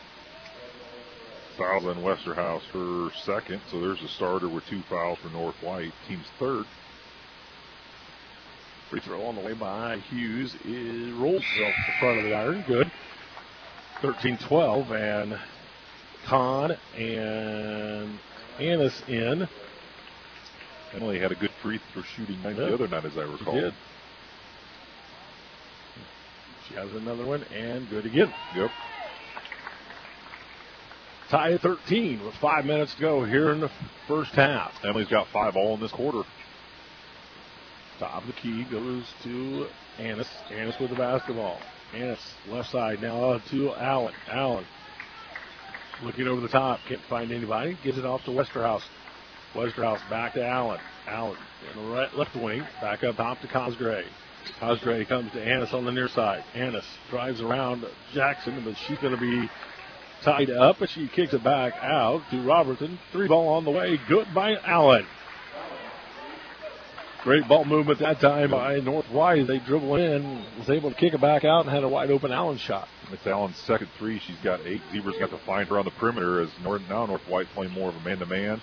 Fouls on Westerhouse, her second. So there's a starter with 2 fouls for North White. Team's third. Free throw on the way by Hughes. It rolls off the front of the iron. Good. 13-12, and Kahn and Annis in. Emily had a good free throw shooting night the other night, as I recall. She did. She has another one, and good again. Yep. Tie at 13 with 5 minutes to go here in the first half. Emily's got 5 all in this quarter. Top of the key goes to Annis. Annis with the basketball. Annis left side now to Allen. Allen looking over the top. Can't find anybody. Gives it off to Westerhouse. Westerhouse back to Allen. Allen in the right, left wing. Back up top to Cosgray. Cosgray comes to Annis on the near side. Annis drives around Jackson, but she's going to be tied up, but she kicks it back out to Robertson. 3 ball on the way. Good by Allen. Great ball movement that time by North White. They dribble in, was able to kick it back out, and had a wide open Allen shot. It's Allen's second 3. She's got 8. Zebras got to find her on the perimeter as now North White playing more of a man-to-man.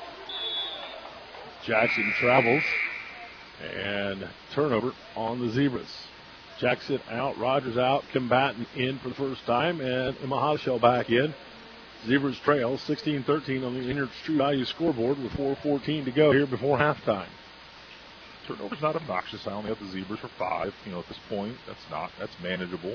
Jackson travels, and turnover on the Zebras. Jackson out, Rogers out, combatant in for the first time, and Emma Hoshell back in. Zebras trail 16-13 on the Inner True Value scoreboard with 4:14 to go here before halftime. Turnover's not obnoxious. I only have the Zebras for 5. At this point, that's manageable.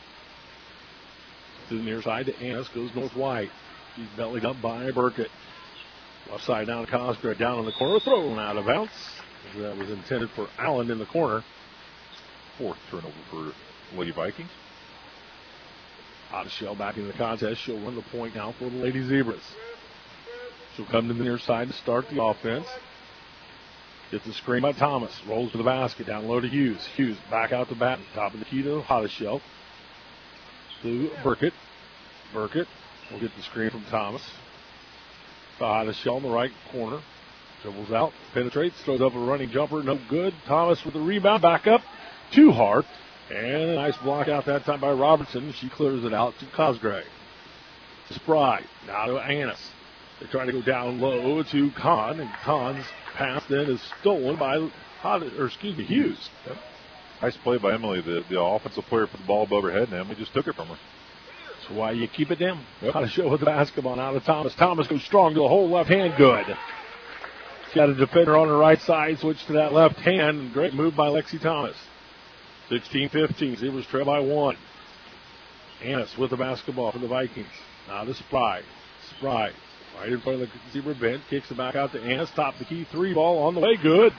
To the near side to Annis goes North White. She's bellied up by Burkett. Left side down to Cosgrove, down in the corner, thrown out of bounds. That was intended for Allen in the corner. 4th turnover for Lady Vikings. Hoshell back in the contest. She'll run the point now for the Lady Zebras. She'll come to the near side to start the offense. Gets the screen by Thomas. Rolls to the basket. Down low to Hughes. Hughes back out the bat. Top of the key to Hoshell. To Burkett. Burkett will get the screen from Thomas. To Hoshell in the right corner. Dribbles out. Penetrates. Throws up a running jumper. No good. Thomas with the rebound. Back up. Too hard. And a nice block out that time by Robertson. She clears it out to Cosgray. Spry. Now to Annis. They're trying to go down low to Kahn. And Kahn's pass then is stolen by Hughes. Yep. Nice play by Emily. The offensive player put the ball above her head, and Emily just took it from her. That's why you keep it down. Yep. Got to show with the basketball now to Thomas. Thomas goes strong to the whole left hand. Good. She's got a defender on her right side. Switch to that left hand. Great move by Lexi Thomas. 16-15. Zebras trail by 1. Annis with the basketball for the Vikings. Now to Spry. Spry. Right in front of the Zebra bench. Kicks it back out to Annis. Top the key. 3 ball on the way. Good.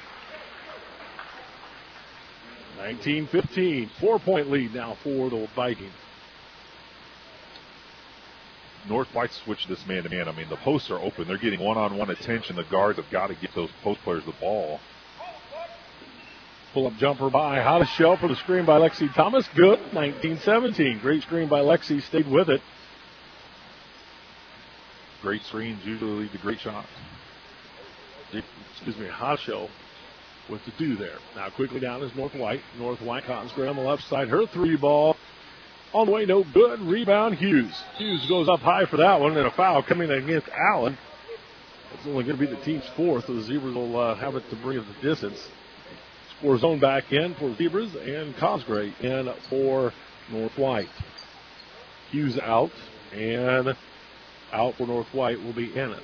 19-15. 4-point lead now for the Vikings. North White switched this man-to-man. I mean, the posts are open. They're getting one-on-one attention. The guards have got to get those post players the ball. Pull-up jumper by Hoshell for the screen by Lexi Thomas. Good. 19-17. Great screen by Lexi. Stayed with it. Great screens usually lead to great shots. Hoshell with the do there. Now quickly down is North White. North White, Cotonsgray on the left side. Her 3 ball on the way, no good. Rebound, Hughes. Hughes goes up high for that one, and a foul coming against Allen. It's only going to be the team's 4th, so the Zebras will have it to bring it the distance. Score zone back in for Zebras, and Cosgray in for North White. Hughes out, and out for North White will be Ennis.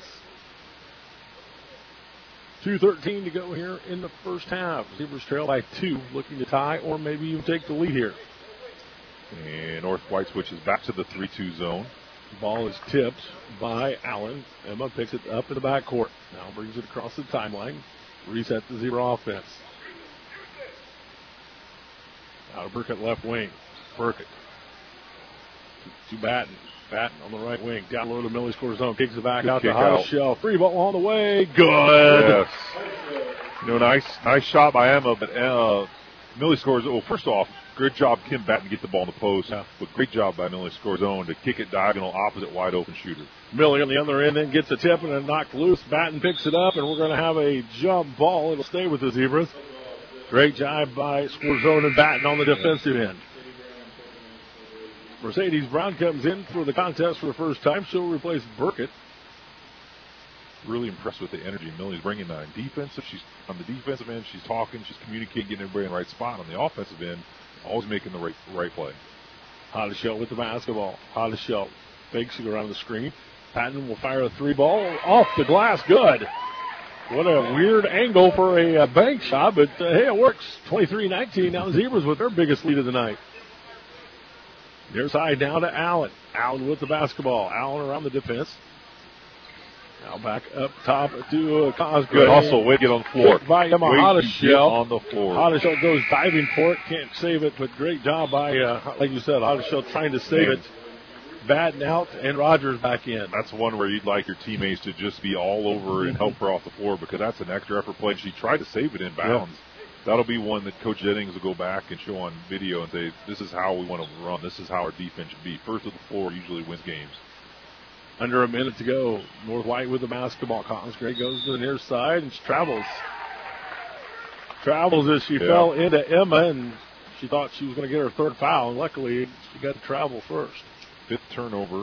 2:13 to go here in the first half. Zebras trail by 2, looking to tie or maybe even take the lead here. And North White switches back to the 3-2 zone. Ball is tipped by Allen. Emma picks it up in the backcourt. Now brings it across the timeline. Reset the Zebra offense. Out of Burkett left wing. Burkett to Batten. Batten on the right wing. Down low to Millie score zone. Kicks it back out to Hottishell. Free ball on the way. Good. Yes. Nice shot by Emma, but Millie scores. Well, first off, good job Kim Batten to get the ball in the post. Yeah. But great job by Millie Scorzone to kick it diagonal opposite wide open shooter. Millie on the other end then gets a tip and then knocked loose. Batten picks it up, and we're going to have a jump ball. It'll stay with the Zebras. Great job by Scorzone and Batten on the defensive end. Mercedes Brown comes in for the contest for the first time. She'll replace Burkett. Really impressed with the energy Millie's bringing on defensive. She's on the defensive end. She's talking. She's communicating, getting everybody in the right spot. On the offensive end, always making the right play. Hottishell with the basketball. Hottishell fakes it around the screen. Patton will fire a 3-ball off the glass. Good. What a weird angle for a bank shot, but hey, it works. 23-19. Now the Zebras with their biggest lead of the night. Near side down to Allen. Allen with the basketball. Allen around the defense. Now back up top to Cosgrove. Good hustle. Way to get on the floor. By Emma Hottishell. On the floor. Hottishell goes diving for it. Can't save it, but great job by, like you said, Hottishell trying to save it. Batten out and Rogers back in. That's one where you'd like your teammates to just be all over and help her off the floor because that's an extra effort play. She tried to save it in bounds. Yeah. That'll be one that Coach Jennings will go back and show on video and say, this is how we want to run. This is how our defense should be. First to the floor usually wins games. Under a minute to go. North White with the basketball. Cosgrave goes to the near side and she travels. Travels as she fell into Emma, and she thought she was going to get her third foul. And luckily, she got to travel first. 5th turnover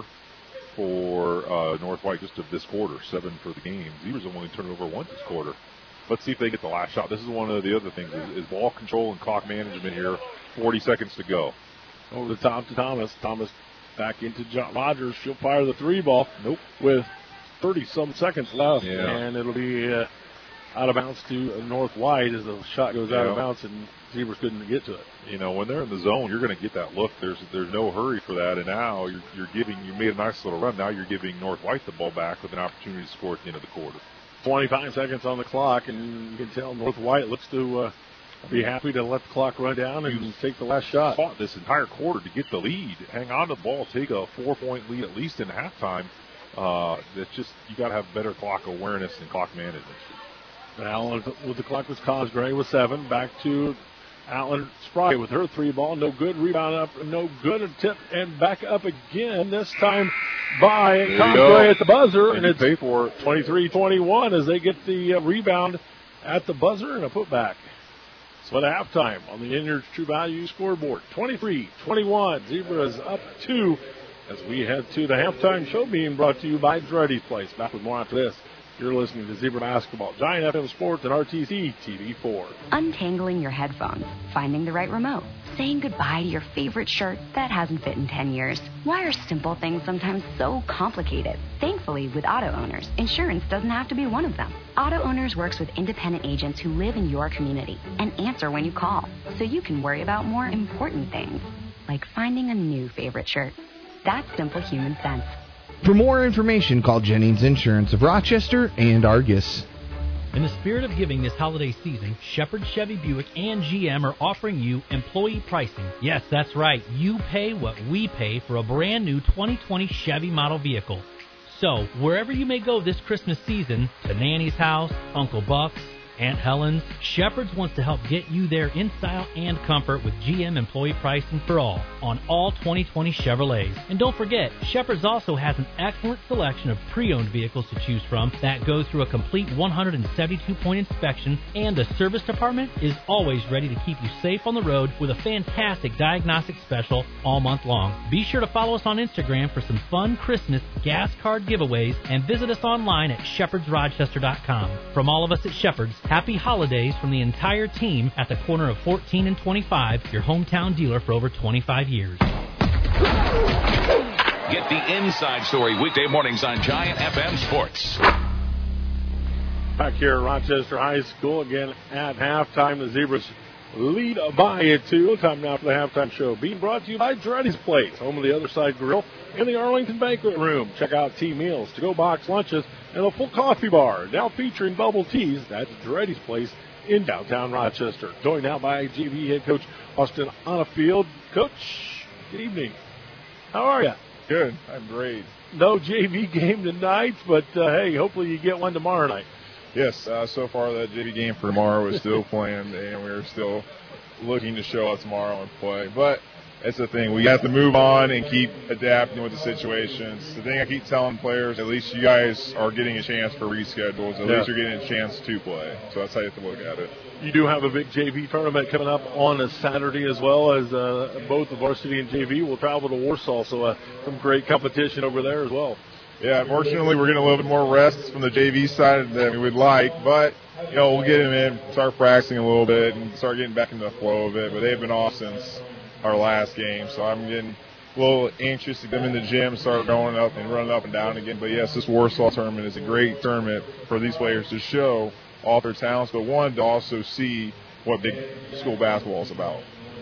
for North White just of this quarter. 7 for the game. Zebras have only turned over 1 this quarter. Let's see if they get the last shot. This is one of the other things is ball control and clock management here. 40 seconds to go. Over the top to Thomas. Thomas back into John Rogers. She'll fire the 3-ball. Nope. With 30-some seconds left. Yeah. And it'll be out of bounds to North White as the shot goes out of bounds and Zebras couldn't get to it. You know, when they're in the zone, you're going to get that look. There's no hurry for that. And now you made a nice little run. Now you're giving North White the ball back with an opportunity to score at the end of the quarter. 25 seconds on the clock, and you can tell North White looks to be happy to let the clock run down and take the last shot. Fought this entire quarter to get the lead, hang on to the ball, take a 4-point lead at least in halftime. It's just you got to have better clock awareness and clock management. Allen with the clock was Cosgrave with 7. Back to Allen Spry with her 3-ball. No good. Rebound up. No good. A tip and back up again. This time by Cosgrave at the buzzer. And it's 23-21 as they get the rebound at the buzzer and a putback. So at halftime on the Indians True Value scoreboard. 23-21. Zebras up 2 as we head to the halftime show being brought to you by Andretti's Place. Back with more after this. You're listening to Zebra Basketball, Giant FM Sports, and RTC TV4. Untangling your headphones, finding the right remote, saying goodbye to your favorite shirt that hasn't fit in 10 years. Why are simple things sometimes so complicated? Thankfully, with Auto Owners, insurance doesn't have to be one of them. Auto Owners works with independent agents who live in your community and answer when you call, so you can worry about more important things, like finding a new favorite shirt. That's simple human sense. For more information, call Jennings Insurance of Rochester and Argus. In the spirit of giving this holiday season, Shepherd Chevy Buick and GM are offering you employee pricing. Yes, that's right. You pay what we pay for a brand new 2020 Chevy model vehicle. So, wherever you may go this Christmas season, to Nanny's house, Uncle Buck's, Aunt Helen's, Shepherd's wants to help get you there in style and comfort with GM employee pricing for all on all 2020 Chevrolets. And don't forget, Shepherd's also has an excellent selection of pre-owned vehicles to choose from that go through a complete 172-point inspection, and the service department is always ready to keep you safe on the road with a fantastic diagnostic special all month long. Be sure to follow us on Instagram for some fun Christmas gas card giveaways and visit us online at shepherdsrochester.com. From all of us at Shepherd's, happy holidays from the entire team at the corner of 14 and 25, your hometown dealer for over 25 years. Get the inside story weekday mornings on Giant FM Sports. Back here at Rochester High School again at halftime. The Zebras lead by 2. Time now for the halftime show. Being brought to you by Dreddy's Place, home of the Other Side Grill, in the Arlington Banquet Room. Check out T-Meals, to-go box lunches, and a full coffee bar. Now featuring bubble teas. That's Dreddy's Place in downtown Rochester. Joined now by JV head coach Austin Onnefield. Coach, good evening. How are you? Good. I'm great. No JV game tonight, but hey, hopefully you get one tomorrow night. Yes, so far that JV game for tomorrow is still planned, and we're still looking to show up tomorrow and play. But that's the thing. We have to move on and keep adapting with the situations. The thing I keep telling players, at least you guys are getting a chance for reschedules. At least you're getting a chance to play. So that's how you have to look at it. You do have a big JV tournament coming up on a Saturday, as well as both the varsity and JV will travel to Warsaw. So some great competition over there as well. Yeah, unfortunately, we're getting a little bit more rest from the JV side than we would like, but we'll get them in, start practicing a little bit, and start getting back into the flow of it. But they've been off since our last game, so I'm getting a little anxious to get them in the gym, start going up and running up and down again. But yes, this Warsaw tournament is a great tournament for these players to show all their talents, but one, to also see what big school basketball is about.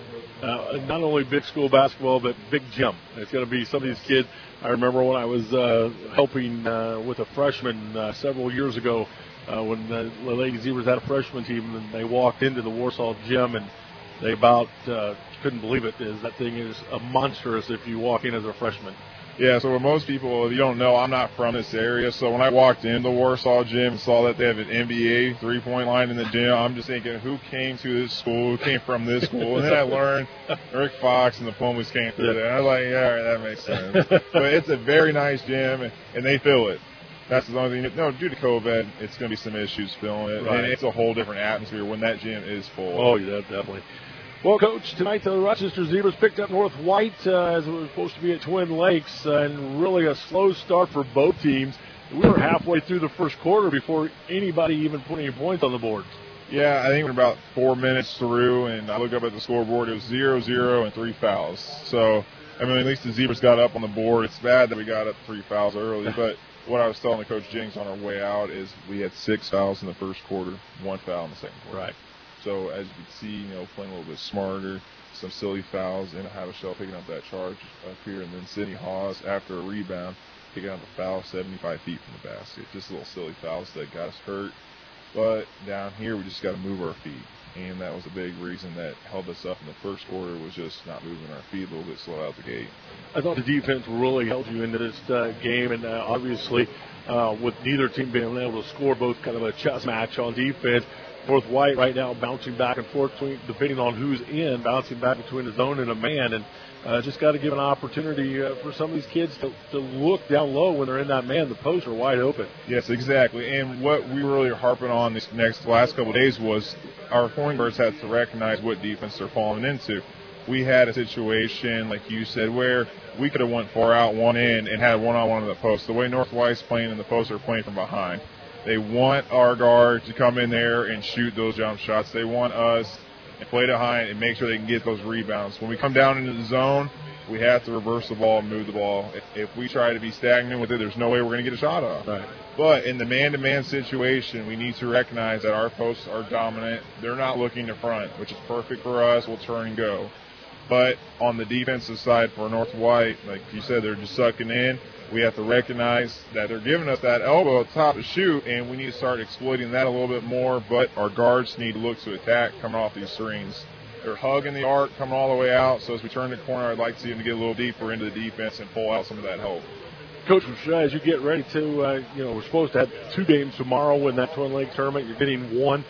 Not only big school basketball, but big gym. It's going to be some of these kids. I remember when I was helping with a freshman several years ago when the Lady Zebras had a freshman team, and they walked into the Warsaw gym, and they about couldn't believe it. That thing is monstrous if you walk in as a freshman. Yeah, so for most people, if you don't know, I'm not from this area. So when I walked into the Warsaw gym and saw that they have an NBA three-point line in the gym, I'm just thinking, who came to this school? Who came from this school? And then I learned Rick Fox and the Pumas came through there. I was like, yeah, all right, that makes sense. But it's a very nice gym, and they fill it. That's the only thing. No, due to COVID, it's going to be some issues filling it. Right. And it's a whole different atmosphere when that gym is full. Oh, yeah, definitely. Well, Coach, tonight the Rochester Zebras picked up North White as it was supposed to be at Twin Lakes, and really a slow start for both teams. We were halfway through the first quarter before anybody even put any points on the board. Yeah, I think we're about 4 minutes through, and I looked up at the scoreboard. It was 0-0 and 3 fouls. So, I mean, at least the Zebras got up on the board. It's bad that we got up 3 fouls early, but what I was telling the Coach Jennings on our way out is we had 6 fouls in the first quarter, 1 foul in the second quarter. Right. So as you can see, playing a little bit smarter, some silly fouls, and Havishell picking up that charge up here, and then Sydney Hawes, after a rebound, picking up a foul 75 feet from the basket. Just little silly fouls that got us hurt. But down here, we just got to move our feet, and that was a big reason that held us up in the first quarter, was just not moving our feet, a little bit slow out the gate. I thought the defense really held you into this game, and obviously with neither team being able to score, both kind of a chess match on defense. North White right now bouncing back and forth, depending on who's in, bouncing back between a zone and a man. And just got to give an opportunity for some of these kids to look down low when they're in that man. The posts are wide open. Yes, exactly. And what we were really harping on this last couple of days was our point guards had to recognize what defense they're falling into. We had a situation, like you said, where we could have went far out, one in, and had one-on-one in the post. The way North White's playing in the post, they're playing from behind. They want our guard to come in there and shoot those jump shots. They want us to play behind and make sure they can get those rebounds. When we come down into the zone, we have to reverse the ball and move the ball. If we try to be stagnant with it, there's no way we're going to get a shot off. Right. But in the man-to-man situation, we need to recognize that our posts are dominant. They're not looking to front, which is perfect for us. We'll turn and go. But on the defensive side for North White, like you said, they're just sucking in. We have to recognize that they're giving us that elbow at the top to shoot, and we need to start exploiting that a little bit more. But our guards need to look to attack coming off these screens. They're hugging the arc, coming all the way out. So as we turn the corner, I'd like to see them to get a little deeper into the defense and pull out some of that help. Coach, as you get ready to, we're supposed to have 2 games tomorrow in that Twin Lake tournament. You're getting one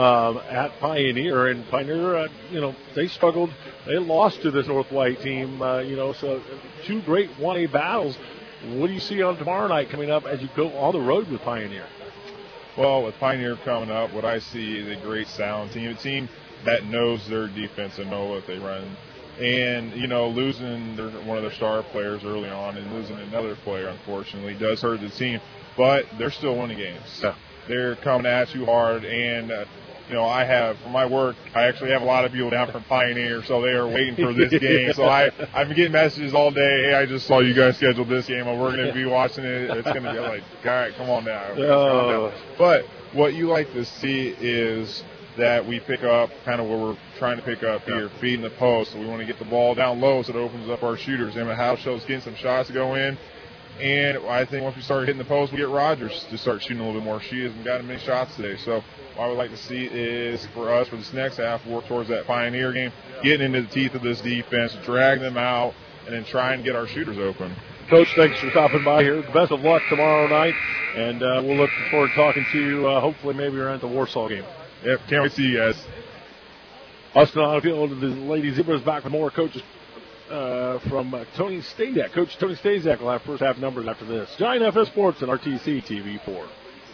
at Pioneer, and Pioneer, they struggled. They lost to this North White team, so 2 great 1A battles. What do you see on tomorrow night coming up as you go on the road with Pioneer? Well, with Pioneer coming up, what I see is a great sound team, a team that knows their defense and know what they run. And, losing one of their star players early on and losing another player, unfortunately, does hurt the team. But they're still winning games. Yeah. They're coming at you hard. And, I have, for my work, I actually have a lot of people down from Pioneer, so they are waiting for this game. So I've been getting messages all day, hey, I just saw you guys scheduled this game, and we're going to be watching it. It's going to be like, all right, come on now. Oh. But what you like to see is that we pick up kind of where we're trying to pick up here, feeding the post. So we want to get the ball down low so it opens up our shooters. Emma Halshell's getting some shots to go in. And I think once we start hitting the post, we get Rogers to start shooting a little bit more. She hasn't gotten many shots today. So what I would like to see is for us, for this next half, work towards that Pioneer game, getting into the teeth of this defense, dragging them out, and then trying to get our shooters open. Coach, thanks for stopping by here. Best of luck tomorrow night, and we'll look forward to talking to you. Hopefully maybe around the Warsaw game. Yep, can't wait to see you guys. Austin on the field, the Lady Zebras back with more coaches from Tony Stazak. Coach Tony Stazak will have first half numbers after this. Giant FS Sports and RTC TV4.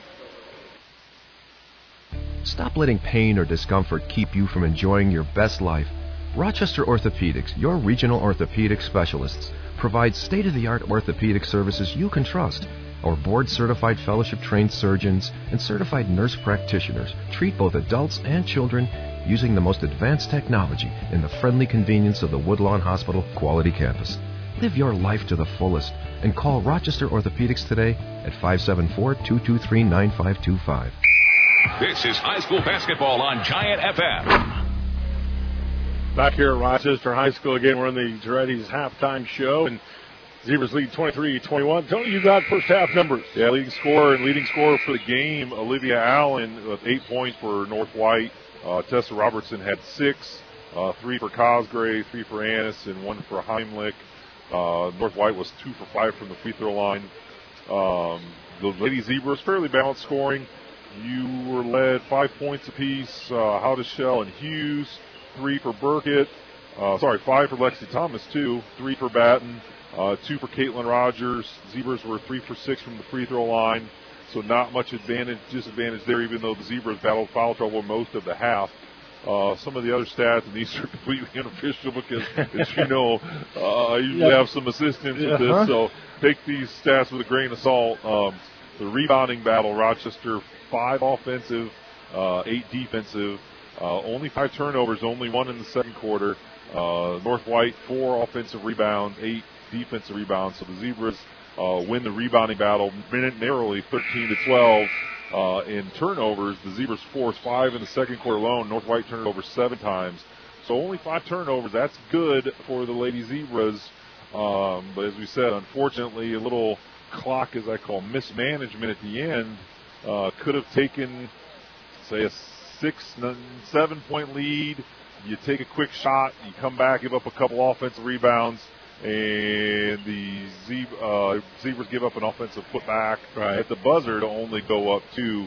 Stop letting pain or discomfort keep you from enjoying your best life. Rochester Orthopedics, your regional orthopedic specialists, provide state-of-the-art orthopedic services you can trust. Our board-certified fellowship-trained surgeons and certified nurse practitioners treat both adults and children using the most advanced technology in the friendly convenience of the Woodlawn Hospital Quality Campus. Live your life to the fullest and call Rochester Orthopedics today at 574-223-9525. This is high school basketball on Giant FM. Back here at Rochester High School again, we're in the Giretti's halftime show, and Zebras lead 23-21. Tony, you got first half numbers. Yeah, leading scorer for the game, Olivia Allen with 8 points for North White. Tessa Robertson had 6, 3 for Cosgrave, 3 for Annis, and 1 for Heimlich. North White was 2 for 5 from the free throw line. The Lady Zebras fairly balanced scoring. You were led 5 points apiece. Howdeshell and Hughes, 3 for Burkett. 5 for Lexi Thomas, 2, 3 for Batten, 2 for Caitlin Rogers. Zebras were 3 for 6 from the free throw line, so not much disadvantage there, even though the Zebras battled foul trouble most of the half. Some of the other stats, and these are completely unofficial because, as you know, I usually have some assistance with this, so take these stats with a grain of salt. The rebounding battle, Rochester 5 offensive, 8 defensive. Only 5 turnovers, only 1 in the second quarter. North White, 4 offensive rebounds, 8 defensive rebounds. So the Zebras win the rebounding battle narrowly, 13-12. In turnovers, the Zebras forced 5 in the second quarter alone. North White turned it over 7 times. So only 5 turnovers. That's good for the Lady Zebras. But as we said, unfortunately, a little clock, as I call mismanagement at the end, could have taken, say, a 6-7 point lead. You take a quick shot, you come back, give up a couple offensive rebounds, and the Zebras give up an offensive putback at the buzzer to only go up 2.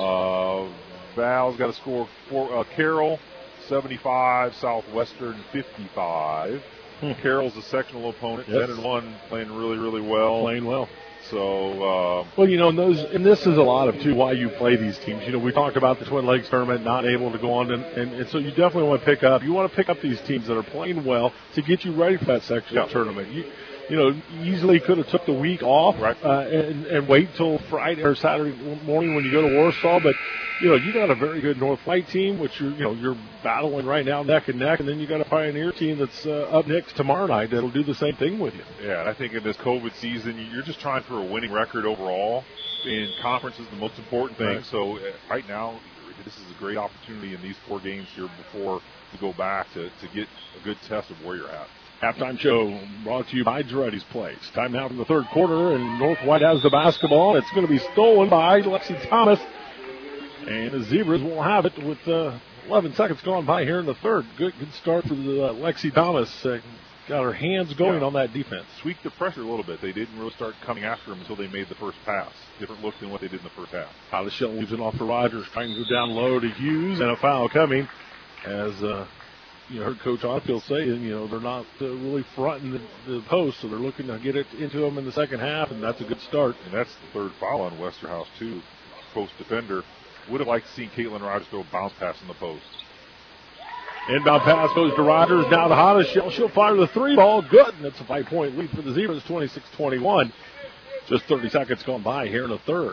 Val's got to score for Carroll, 75, Southwestern 55. Carroll's a sectional opponent, 10-1, playing really, really well. Playing well. So, well, you know, and this is a lot of, too, why you play these teams. You know, we talked about the Twin Lakes tournament not able to go on, and so you definitely want to pick up these teams that are playing well to get you ready for that sectional tournament. You know, easily could have took the week off and wait till Friday or Saturday morning when you go to Warsaw, but you know, you got a very good North White team, which you're battling right now neck and neck, and then you got a Pioneer team that's up next tomorrow night that'll do the same thing with you. Yeah, and I think in this COVID season, you're just trying for a winning record overall. And conference is the most important thing. Right. So right now, this is a great opportunity in these 4 games here before we go back to get a good test of where you're at. Halftime show brought to you by Giretti's Place. Time now for the third quarter, and North White has the basketball. It's going to be stolen by Lexi Thomas. And the Zebras will have it with 11 seconds gone by here in the third. Good start for the Lexi Thomas. Got her hands going on that defense. Tweaked the pressure a little bit. They didn't really start coming after them until they made the first pass. Different look than what they did in the first half. Howdeshell leaves it off to Rogers, trying to go down low to Hughes, and a foul coming. As you heard Coach Otfield saying, they're not really fronting the post, so they're looking to get it into them in the second half, and that's a good start. And that's the third foul on Westerhouse, too. Post defender. Would have liked to see Caitlin Rogers throw a bounce pass in the post. Inbound pass goes to Rogers, now to Howdeshell. She'll fire the 3 ball. Good, and it's a 5-point lead for the Zebras, 26-21. Just 30 seconds gone by here in the third.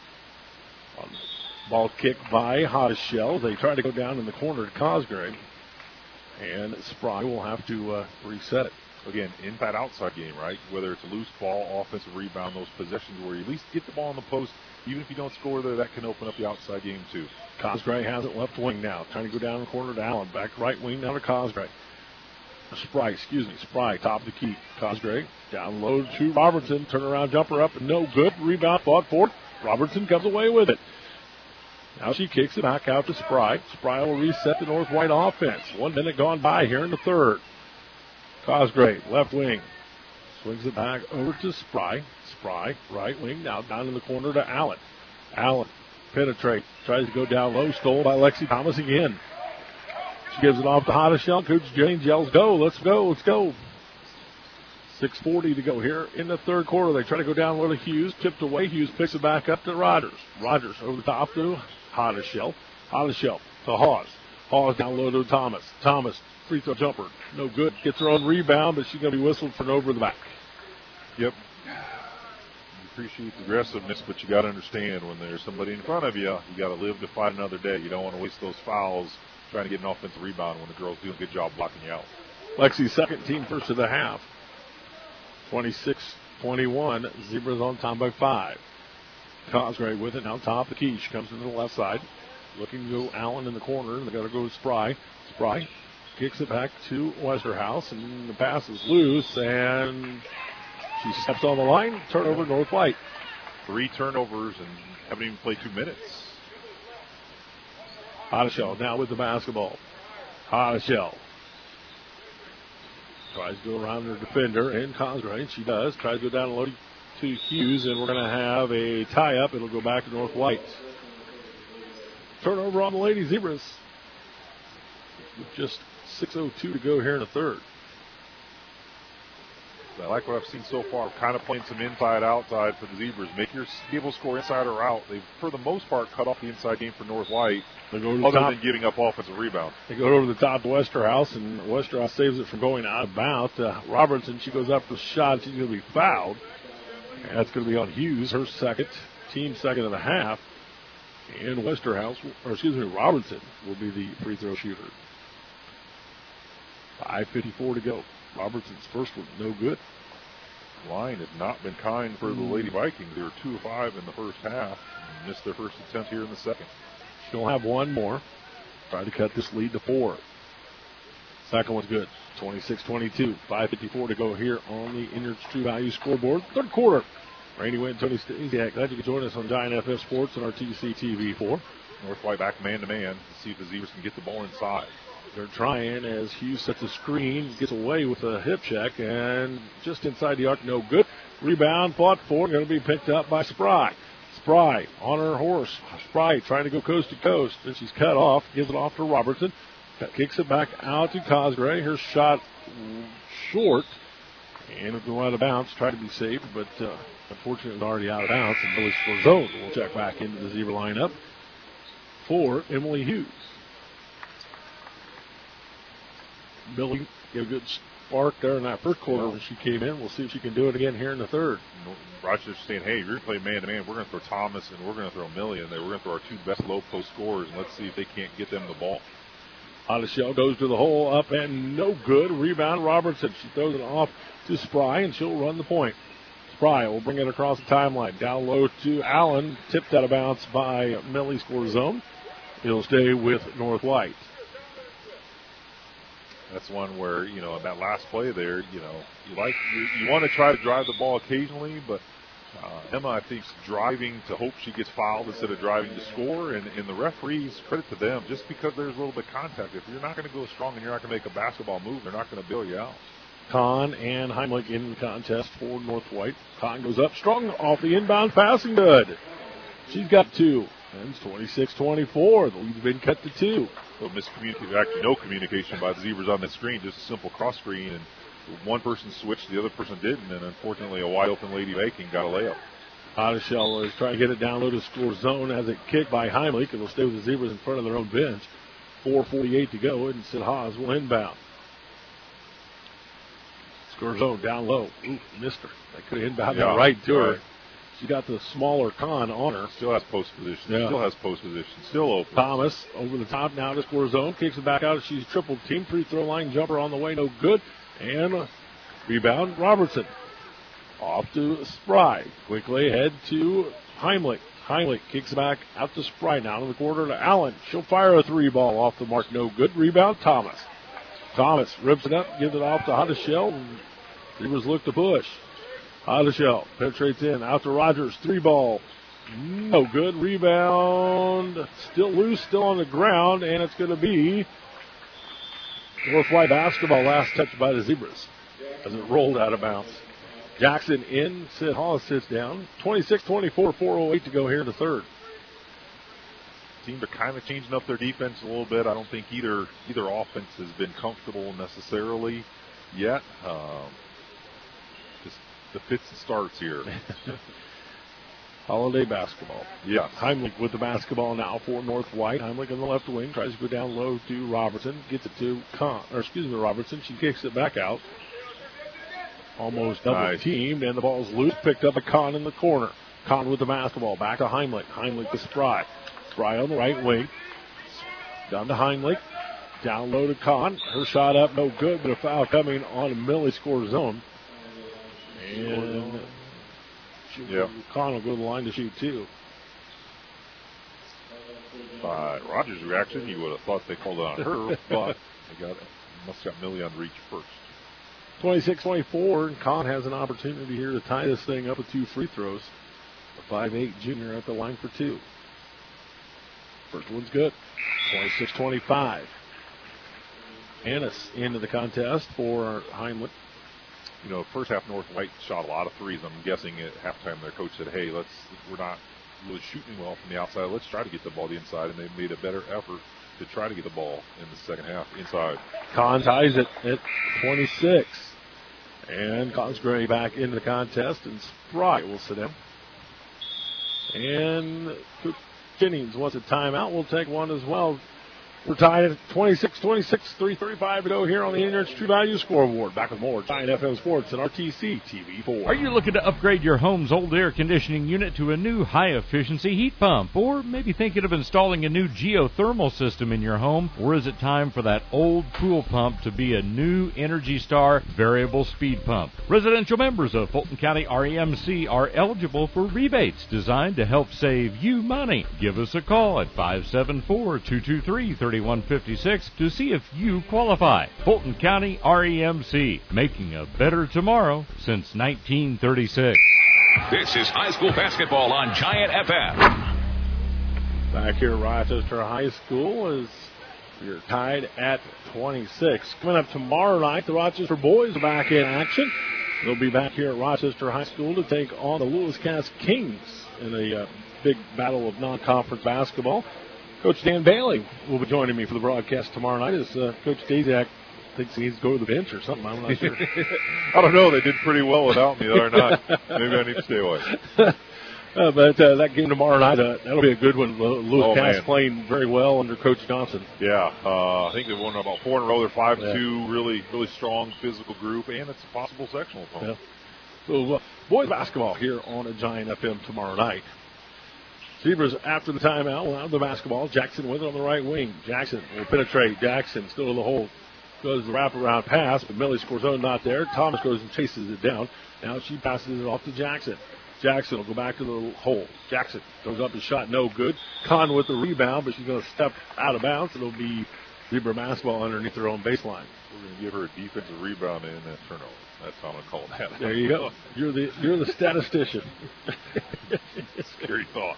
Ball kicked by Howdeshell. They try to go down in the corner to Cosgrave. And Spry will have to reset it. again, inside-outside game, right? Whether it's a loose ball, offensive rebound, those possessions where you at least get the ball in the post. Even if you don't score there, that can open up the outside game too. Cosgray has it left wing now. Trying to go down the corner to Allen. Back right wing now to Cosgray. Spry, top of the key. Cosgray down low to Robertson. Turnaround jumper up. No good. Rebound fought for. Robertson comes away with it. Now she kicks it back out to Spry. Spry will reset the North White offense. 1 minute gone by here in the third. Cosgray, left wing. Swings it back over to Spry. Spry, right wing. Now down in the corner to Allen. Allen penetrates. Tries to go down low. Stolen by Lexi Thomas again. She gives it off to Hottishell. Coach James yells, go. Let's go. 6:40 to go here in the third quarter. They try to go down low to Hughes. Tipped away. Hughes picks it back up to Rogers. Rogers over the top to Hottishell. Hottishell to Hawes. Hawes down low to Thomas. Thomas, free throw jumper. No good. Gets her own rebound, but she's going to be whistled for an over the back. Yep. You appreciate the aggressiveness, but you got to understand when there's somebody in front of you, you got to live to fight another day. You don't want to waste those fouls trying to get an offensive rebound when the girls do a good job blocking you out. Lexi's second, team first of the half. 26-21. Zebras on time by 5. Cosgray with it now top of the key. She comes to the left side. Looking to go Allen in the corner. They got to go to Spry. Spry kicks it back to Westerhouse, and the pass is loose, and she steps on the line. Turnover, North White. 3 turnovers and haven't even played 2 minutes. Hottishell now with the basketball. Hottishell tries to go around her defender and Cosgray. She does. Tries to go down low to Hughes, and we're going to have a tie-up. It'll go back to North White. Turnover on the Lady Zebras. With just 6:02 to go here in the third. I like what I've seen so far. Kind of playing some inside-outside for the Zebras. Make your able score inside or out. They've, for the most part, cut off the inside game for North White, they go to other the top, than giving up offensive rebounds. They go over the top to Westerhouse, and Westerhouse saves it from going out of bounds. Robertson, she goes up for the shot. She's going to be fouled. And that's going to be on Hughes, her second, team second of the half. And Robertson will be the free throw shooter. 5:54 to go. Robertson's first one, no good. The line has not been kind for the Lady Vikings. They were 2 of 5 in the first half. And missed their first attempt here in the second. She'll have one more. Try to cut this lead to 4. Second one's good. 26-22. 5:54 to go here on the Inner's True Value scoreboard. Third quarter. Randy Wynn, Tony Stasiak. Glad you could join us on Giant FF Sports and our TC-TV4. North White back man-to-man to see if the Zebras can get the ball inside. They're trying as Hughes sets a screen, gets away with a hip check, and just inside the arc, no good. Rebound, fought for, going to be picked up by Spry. Spry on her horse. Spry trying to go coast to coast, and she's cut off, gives it off to Robertson. Kicks it back out to Cosgray. Her shot short, and it'll go out of bounds. Try to be safe, but unfortunately already out of bounds, and Billy Scorzone will check back into the Zebra lineup for Emily Hughes. Billy gave a good spark there in that first quarter when she came in. We'll see if she can do it again here in the third. Rochester's saying, hey, you're going to play man-to-man. We're going to throw Thomas and we're going to throw Millie in there. We're going to throw our 2 best low-post scorers, and let's see if they can't get them the ball. Hottishell goes to the hole, up and no good. Rebound, Robertson. She throws it off to Spry, and she'll run the point. Spry will bring it across the timeline. Down low to Allen. Tipped out of bounds by Millie Scorzone. It'll stay with North White. That's one where, that last play there, you want to try to drive the ball occasionally, but Emma, I think, is driving to hope she gets fouled instead of driving to score. And the referees, credit to them, just because there's a little bit of contact. If you're not going to go strong and you're not going to make a basketball move, they're not going to bail you out. Kahn and Heimlich in the contest for North White. Kahn goes up strong off the inbound pass and good. She's got 2. And it's 26-24. The lead's been cut to 2. So actually no communication by the Zebras on that screen, just a simple cross screen, and one person switched, the other person didn't, and unfortunately a wide open Lady Viking got a layup. Hottishell is trying to get it down low to Scorzone as it kicked by Heimlich. It'll stay with the Zebras in front of their own bench. 4:48 to go, and Sid Haas will inbound. Scorzone down low. Ooh, missed her. They could have inbounded right to her. She got the smaller Kahn on her. Still has post position. Yeah. Still has post position. Still open. Thomas over the top now to Scorzone. Kicks it back out. She's triple team. Free throw line jumper on the way. No good. And Rebound, Robertson. Off to Spry. Quickly ahead to Heimlich. Heimlich kicks back out to Spry. Now to the corner to Allen. She'll fire a three ball off the mark. No good. Rebound, Thomas. Thomas rips it up, gives it off to Hotteshell. Zebras look to push. Hotteshell penetrates in. Out to Rogers. Three ball. No good. Rebound. Still loose, still on the ground, and it's going to be North White basketball. Last touch by the Zebras as it rolled out of bounds. Jackson in. Sid Hollis sits down. 26-24, 4:08 to go here in the third. Teams are kind of changing up their defense a little bit. I don't think either offense has been comfortable necessarily yet. Just the fits and starts here. Holiday basketball. Yeah. Heimlich with the basketball now for North White. Heimlich on the left wing tries to go down low to Robertson. Gets it to Robertson. She kicks it back out. Almost double teamed, and the ball's loose. Picked up a Kahn in the corner. Kahn with the basketball. Back to Heimlich. Heimlich to Spry. Spry on the right wing. Down to Heimlich. Down low to Kahn. Her shot up, no good, but a foul coming on Millie score zone. And Kahn will go to the line to shoot two. By Rogers' reaction, you would have thought they called it on her, but must have got Millie on reach first. 26-24, and Kahn has an opportunity here to tie this thing up with two free throws. A 5'8" junior at the line for two. First one's good. 26-25. Annis into the contest for Heimlich. You know, first half North White shot a lot of threes. I'm guessing at halftime their coach said, hey, we're not really shooting well from the outside. Let's try to get the ball to the inside, and they made a better effort to try to get the ball in the second half inside. Kahn ties it at 26. And Cosgray back into the contest, and Spry will sit down. And Coach Jennings wants a timeout. We'll take one as well. We're tied at 26-26, 3:35 to go here on the Ignorance True Value scoreboard. Back with more Giant FM Sports and RTC TV4. Are you looking to upgrade your home's old air conditioning unit to a new high-efficiency heat pump? Or maybe thinking of installing a new geothermal system in your home? Or is it time for that old pool pump to be a new Energy Star variable speed pump? Residential members of Fulton County REMC are eligible for rebates designed to help save you money. Give us a call at 574-223-3156 to see if you qualify. Fulton County REMC, making a better tomorrow since 1936. This is high school basketball on Giant FM. Back here at Rochester High School as we're tied at 26. Coming up tomorrow night, the Rochester boys are back in action. They'll be back here at Rochester High School to take on the Lewis Cass Kings in a big battle of non-conference basketball. Coach Dan Bailey will be joining me for the broadcast tomorrow night as Coach Dazak thinks he needs to go to the bench or something. I'm not sure. I don't know. They did pretty well without me the other night. Maybe I need to stay away. But that game tomorrow night, that'll be a good one. Lewis Cass playing very well under Coach Johnson. Yeah, I think they've won about 4 in a row. They're 5-2, really strong physical group, and it's a possible sectional opponent. Yeah. So boys basketball here on a Giant FM tomorrow night. Zebras after the timeout will have the basketball. Jackson with it on the right wing. Jackson will penetrate. Jackson still in the hole. Goes the wraparound pass, but Millie scores on not there. Thomas goes and chases it down. Now she passes it off to Jackson. Jackson will go back to the hole. Jackson goes up and shot no good. Kahn with the rebound, but she's going to step out of bounds. It'll be Zebra basketball underneath their own baseline. We're going to give her a defensive rebound and a turnover. That's how I'm going to call that. There you go. You're the statistician. Scary thought.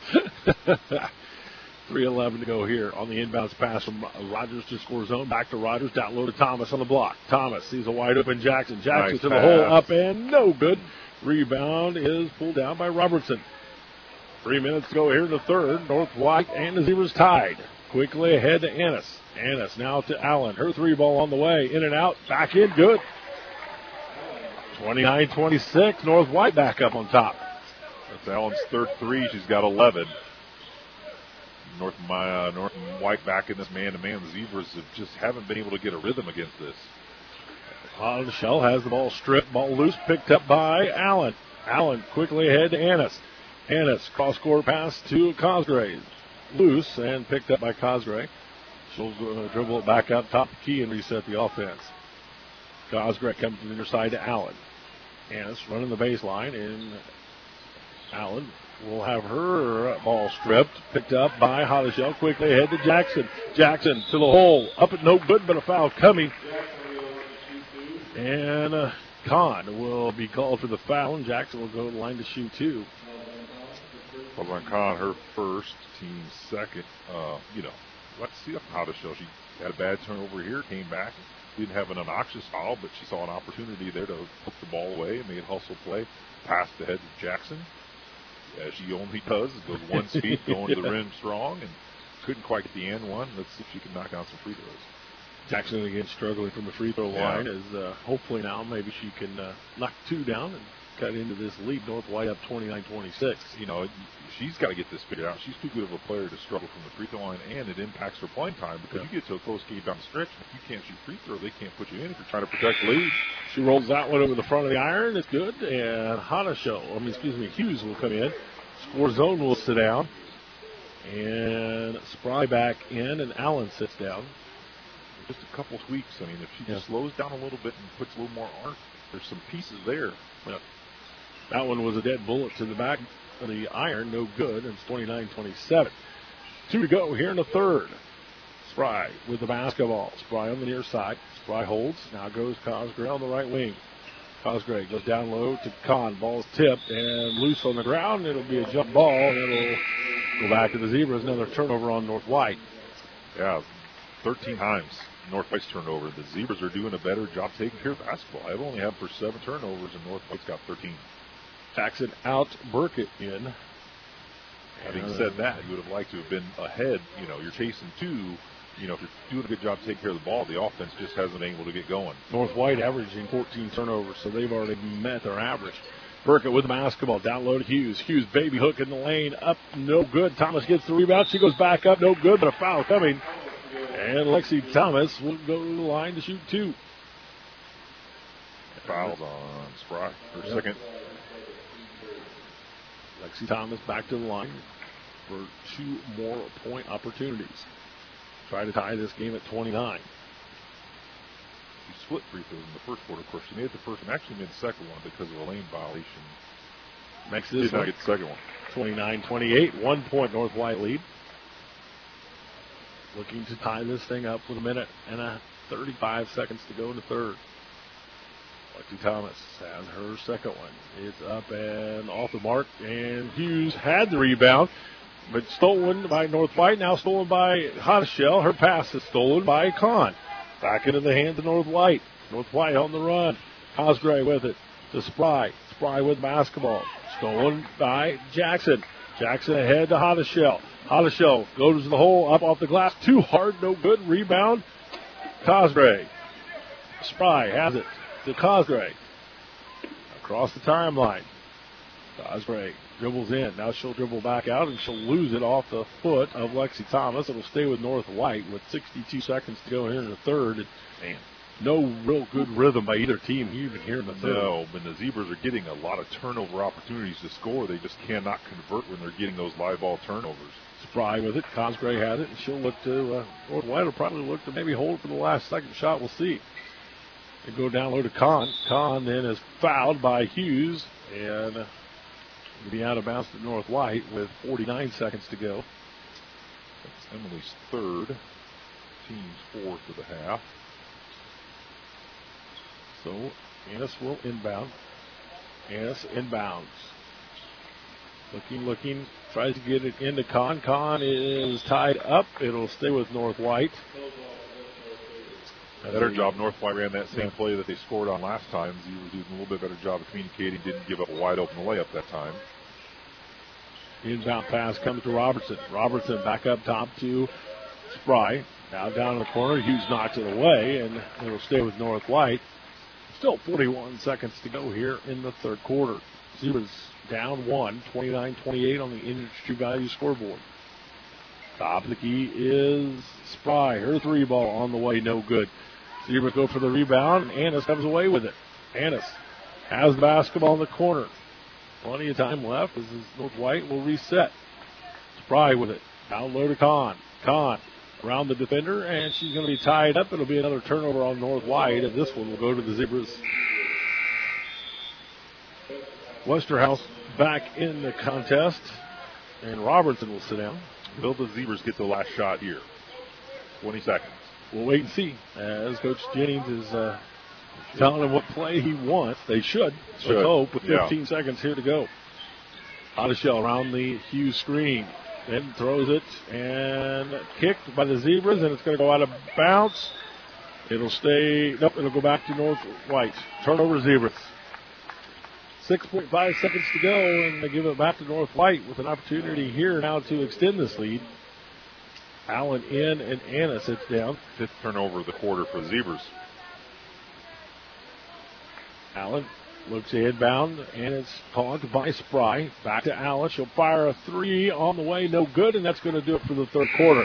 3:11 to go here on the inbounds pass from Rogers to score zone. Back to Rogers. Down low to Thomas on the block. Thomas sees a wide open Jackson. Jackson nice to pass. the hole. Up and no good. Rebound is pulled down by Robertson. 3 minutes to go here in the third. North White and the Zebras tied. Quickly ahead to Annis. Annis now to Allen. Her three ball on the way. In and out. Back in. Good. 29-26. North White back up on top. That's Allen's third three. She's got 11. North White back in this man-to-man. The Zebras just haven't been able to get a rhythm against this. Shell has the ball stripped. Ball loose. Picked up by Allen. Allen quickly ahead to Annis. Annis cross-court pass to Cosgray. Loose and picked up by Cosgray. She'll dribble it back up top the key and reset the offense. Cosgrave comes to the near side to Allen. Annis running the baseline, and Allen will have her ball stripped, picked up by Hottishell. Quickly ahead to Jackson. Jackson to the hole. Up at no good, but a foul coming. And Kahn will be called for the foul, and Jackson will go to the line to shoot two. Well, on Kahn, her first, team second. Let's see if Hottishell. She had a bad turnover here, came back. Didn't have an obnoxious foul, but she saw an opportunity there to hook the ball away, made hustle play, passed ahead to Jackson. As she only does, goes one speed, going to the rim strong, and couldn't quite get the and one. Let's see if she can knock down some free throws. Jackson again struggling from the free throw line. As hopefully now maybe she can knock two down and cut into this lead. North White up 29-26. She's got to get this figured out. She's too good of a player to struggle from the free throw line, and it impacts her playing time because you get to a close game down the stretch. If you can't shoot free throw, they can't put you in if you're trying to protect the lead. She rolls that one over the front of the iron. It's good. And Hughes will come in. Scorzone will sit down. And Spry back in, and Allen sits down. Just a couple tweaks. If she just slows down a little bit and puts a little more arc, there's some pieces there. Yep. That one was a dead bullet to the back of the iron. No good. It's 29-27. 2 to go here in the third. Spry with the basketball. Spry on the near side. Spry holds. Now goes Cosgrave on the right wing. Cosgrave goes down low to Kahn. Ball's tipped and loose on the ground. It'll be a jump ball, and it'll go back to the Zebras. Another turnover on North White. Yeah, 13 times North White's turnover. The Zebras are doing a better job taking care of basketball. I've only had for 7 turnovers, and North White's got 13. Jackson out, Burkett in. Having said that, you would have liked to have been ahead. You're chasing 2. If you're doing a good job taking care of the ball, the offense just hasn't been able to get going. North White averaging 14 turnovers, so they've already met their average. Burkett with the basketball, down low to Hughes. Hughes, baby hook in the lane, up, no good. Thomas gets the rebound. She goes back up, no good, but a foul coming. And Lexi Thomas will go to the line to shoot 2. Fouls on Spry for second. Lexi Thomas back to the line for 2 more point opportunities. Try to tie this game at 29. She split free throws in the first quarter. Of course, she made the first one. Actually made the second one because of a lane violation. Makes this did not get the second one. 29-28. 1 point North White lead. Looking to tie this thing up with 1 minute and 35 seconds to go in the third. Lexi Thomas has her second one. It's up and off the mark, and Hughes had the rebound, but stolen by North White, now stolen by Hottishell. Her pass is stolen by Kahn. Back into the hands of North White. North White on the run. Cosgrave with it to Spry. Spry with basketball. Stolen by Jackson. Jackson ahead to Hottishell. Hottishell goes to the hole, up off the glass. Too hard, no good. Rebound. Cosgrave. Spry has it to Cosgrave. Across the timeline. Cosgrave dribbles in. Now she'll dribble back out, and she'll lose it off the foot of Lexi Thomas. It'll stay with North White with 62 seconds to go here in the third. And no real good rhythm by either team even here in the third. No, when the Zebras are getting a lot of turnover opportunities to score, they just cannot convert when they're getting those live ball turnovers. Spry with it. Cosgrave has it, and she'll look to North White will probably look to maybe hold for the last second shot. We'll see. They go down low to Kahn. Kahn then is fouled by Hughes, and will be out of bounds to North White with 49 seconds to go. That's Emily's third. Team's fourth of the half. So Annis will inbound. Annis inbounds. Looking, tries to get it into Kahn. Kahn is tied up. It'll stay with North White. Better job. North White ran that same play that they scored on last time. Zebras doing a little bit better job of communicating. Didn't give up a wide open layup that time. Inbound pass comes to Robertson. Robertson back up top to Spry. Now down in the corner. Hughes knocks it away, and it'll stay with North White. Still 41 seconds to go here in the third quarter. Zebras down 1, 29-28 on the industry value scoreboard. Top of the key is Spry. Her 3 ball on the way, no good. Zebras go for the rebound, and Annis comes away with it. Annis has the basketball in the corner. Plenty of time left as North White will reset. Spry with it. Down low to Kahn. Kahn around the defender, and she's going to be tied up. It'll be another turnover on North White, and this one will go to the Zebras. Westerhouse back in the contest, and Robertson will sit down. Will the Zebras get the last shot here? 20 seconds. We'll wait and see, as Coach Jennings is telling them what play he wants. They should. Let's hope, with 15 seconds here to go. Odeshell around the Hughes screen. Then throws it and kicked by the Zebras, and it's going to go out of bounds. It'll stay. Nope, it'll go back to North White. Turnover Zebras. 6.5 seconds to go, and they give it back to North White with an opportunity here now to extend this lead. Allen in, and Anna sits down. 5th turnover of the quarter for the Zebras. Allen looks inbound, and it's clogged by Spry. Back to Allen. She'll fire a 3 on the way. No good, and that's going to do it for the third quarter.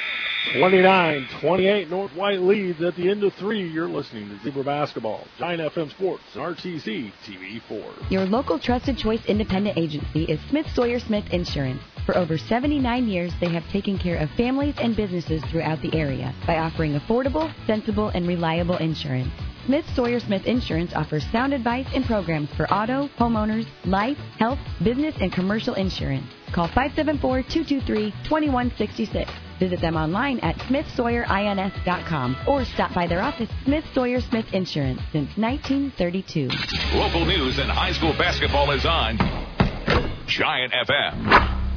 29-28, North White leads at the end of 3. You're listening to Zebra Basketball. Giant FM Sports, RTC TV4. Your local trusted choice independent agency is Smith Sawyer Smith Insurance. For over 79 years, they have taken care of families and businesses throughout the area by offering affordable, sensible, and reliable insurance. Smith Sawyer Smith Insurance offers sound advice and programs for auto, homeowners, life, health, business, and commercial insurance. Call 574-223-2166. Visit them online at smithsawyerins.com or stop by their office. Smith Sawyer Smith Insurance since 1932. Local news and high school basketball is on Giant FM.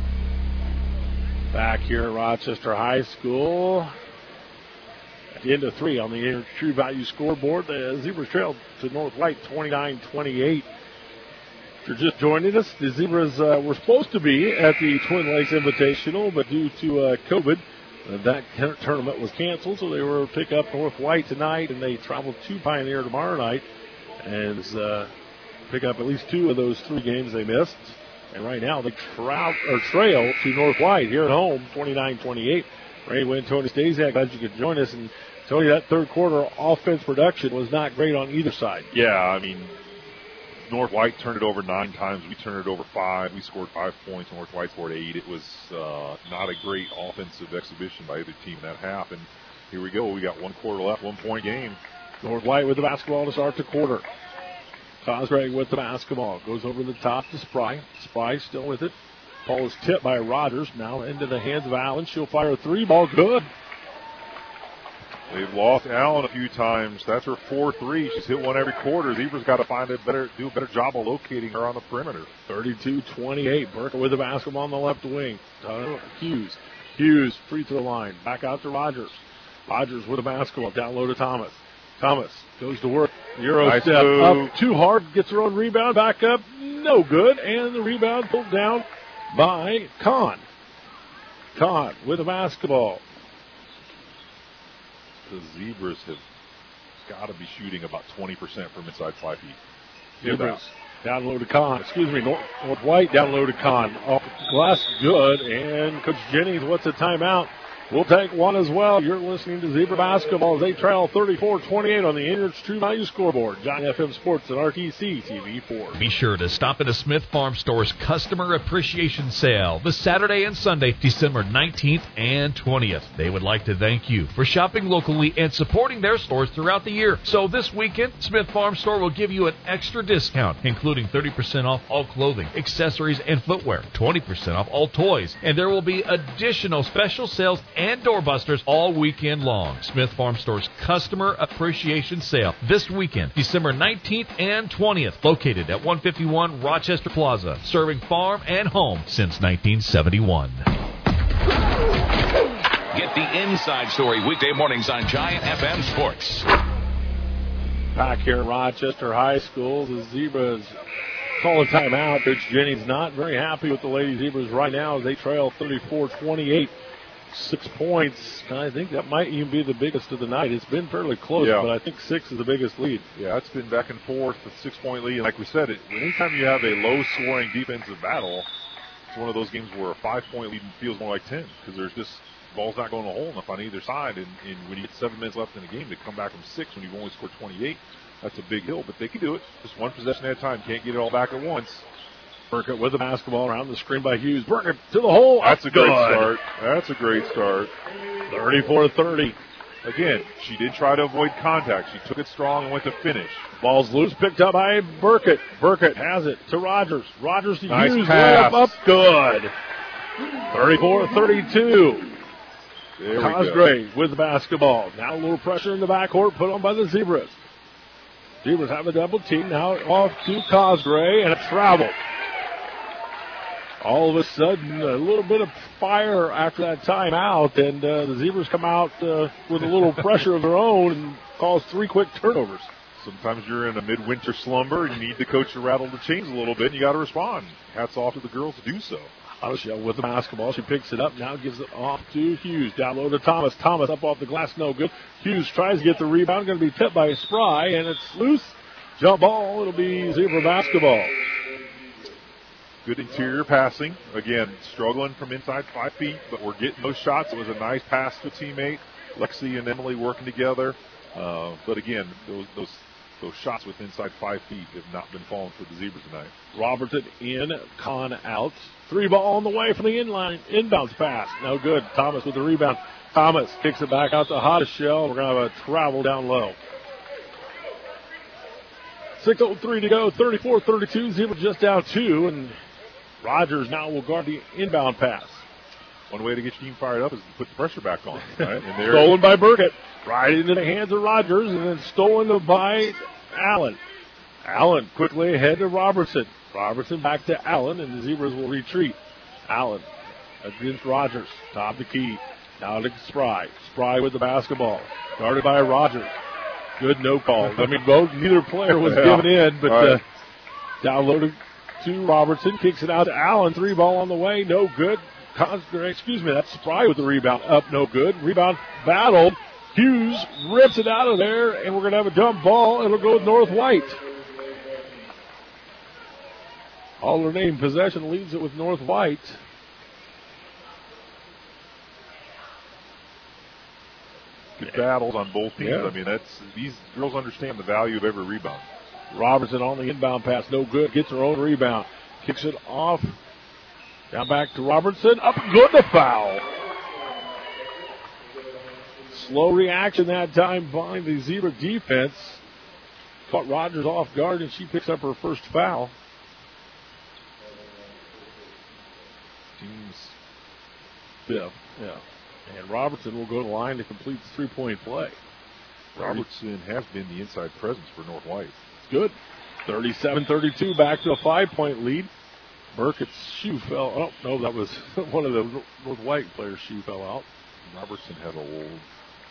Back here at Rochester High School. At the end of 3 on the True Value scoreboard, the Zebras trailed to North White 29-28. If you're just joining us, the Zebras were supposed to be at the Twin Lakes Invitational, but due to COVID, that tournament was canceled, so they were to pick up North White tonight, and they travel to Pioneer tomorrow night and pick up at least 2 of those 3 games they missed. And right now they trail to North White here at home, 29-28. Ray Wynn, Tony Stasiak, glad you could join us. And Tony, that third quarter offense production was not great on either side. Yeah, I mean, North White turned it over 9 times. We turned it over 5. We scored 5 points. North White scored 8. It was not a great offensive exhibition by either team in that half. And here we go. We got 1 quarter left, 1-point game. North White with the basketball to start the quarter. Cosgrave with the basketball. Goes over the top to Spry. Spry still with it. Ball is tipped by Rogers. Now into the hands of Allen. She'll fire a 3. Ball good. They've lost Allen a few times. That's her 4-3. She's hit one every quarter. Zebras got to do a better job of locating her on the perimeter. 32-28. Burke with the basketball on the left wing. Hughes. Hughes, free throw line. Back out to Rogers. Rogers with the basketball. Down low to Thomas. Thomas goes to work. Euro nice step move. up too hard. Gets her own rebound. Back up. No good. And the rebound pulled down by Kahn. Kahn with the basketball. The Zebras have got to be shooting about 20% from inside 5 feet. Zebras down low to Kahn. Excuse me, North White down low to Kahn. Off the glass, good. And Coach Jennings wants a timeout. We'll take one as well. You're listening to Zebra Basketball as they trail 34-28 on the Enrich's True Value scoreboard. Giant FM Sports and RTC TV4. Be sure to stop into Smith Farm Store's Customer Appreciation Sale this Saturday and Sunday, December 19th and 20th. They would like to thank you for shopping locally and supporting their stores throughout the year. So this weekend, Smith Farm Store will give you an extra discount, including 30% off all clothing, accessories, and footwear, 20% off all toys, and there will be additional special sales and doorbusters all weekend long. Smith Farm Store's Customer Appreciation Sale this weekend, December 19th and 20th, located at 151 Rochester Plaza, serving farm and home since 1971. Get the inside story weekday mornings on Giant FM Sports. Back here at Rochester High School, the Zebras call a timeout. Coach Jennings not very happy with the Lady Zebras right now as they trail 34-28. 6 points. I think that might even be the biggest of the night. It's been fairly close, but I think 6 is the biggest lead. Yeah, it's been back and forth, a 6-point lead. And like we said, anytime you have a low-scoring defensive battle, it's one of those games where a 5-point lead feels more like 10 because there's just ball's not going a hole enough on either side. And when you get 7 minutes left in the game, to come back from 6 when you've only scored 28, that's a big hill. But they can do it. Just one possession at a time. Can't get it all back at once. Burkett with the basketball around the screen by Hughes. Burkett to the hole. That's a great Good. start. That's a great start. 34-30. Again, she did try to avoid contact. She took it strong and went to finish. Ball's loose, picked up by Burkett. Burkett has it to Rogers. Rogers to Nice Hughes. pass. Up, good. 34-32. Cosgrave with the basketball. Now a little pressure in the backcourt put on by the Zebras. Zebras have a double team. Now off to Cosgrave and a travel. All of a sudden, a little bit of fire after that timeout, and the Zebras come out with a little pressure of their own and cause 3 quick turnovers. Sometimes you're in a midwinter slumber and you need the coach to rattle the chains a little bit, and you got to respond. Hats off to the girls to do so. Hottishell with the basketball. She picks it up, now gives it off to Hughes. Down low to Thomas. Thomas up off the glass, no good. Hughes tries to get the rebound, going to be tipped by Spry, and it's loose. Jump ball, it'll be Zebra basketball. Good interior passing. Again, struggling from inside 5 feet, but we're getting those shots. It was a nice pass to a teammate. Lexi and Emily working together. But again, those shots with inside 5 feet have not been falling for the Zebras tonight. Robertson in, Kahn out. 3 ball on the way from the inbounds pass. No good. Thomas with the rebound. Thomas kicks it back out to Hottishell. We're going to have a travel down low. 6:03 to go. 34-32. Zebras just down 2, and Rogers now will guard the inbound pass. One way to get your team fired up is to put the pressure back on. Right? And Stolen by Burkett. Right into the hands of Rogers, and then stolen by Allen. Allen quickly ahead to Robertson. Robertson back to Allen, and the Zebras will retreat. Allen against Rogers. Top the key. Now to Spry. Spry with the basketball. Guarded by Rogers. Good no call. I mean, neither player was given in, but down low to Robertson. Kicks it out to Allen. 3 ball on the way. No good. That's Spry with the rebound. Up, no good. Rebound battled. Hughes rips it out of there, and we're going to have a jump ball. It'll go with North White. All name possession leaves it with North White. Good battles on both teams. Yeah. I mean, these girls understand the value of every rebound. Robertson on the inbound pass, no good. Gets her own rebound. Kicks it off. Down back to Robertson. Up good, to foul. Slow reaction that time by the Zebra defense. Caught Rogers off guard, and she picks up her first foul. Team's fifth, yeah. And Robertson will go to the line to complete the 3-point play. Robertson has been the inside presence for North White. Good. 37-32, back to a 5-point lead. Burkett's shoe fell. Oh, no, that was one of the North White players' shoe fell out. Robertson had a old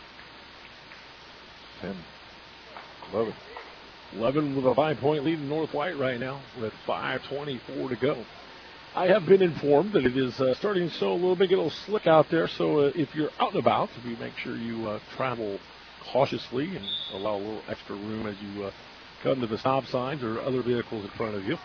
10, 11. 11 with a 5-point lead in North White right now with 5:24 to go. I have been informed that it is starting to snow a little bit, get a little slick out there. So if you're out and about, if you make sure you travel cautiously and allow a little extra room as you come to the stop signs or other vehicles in front of you.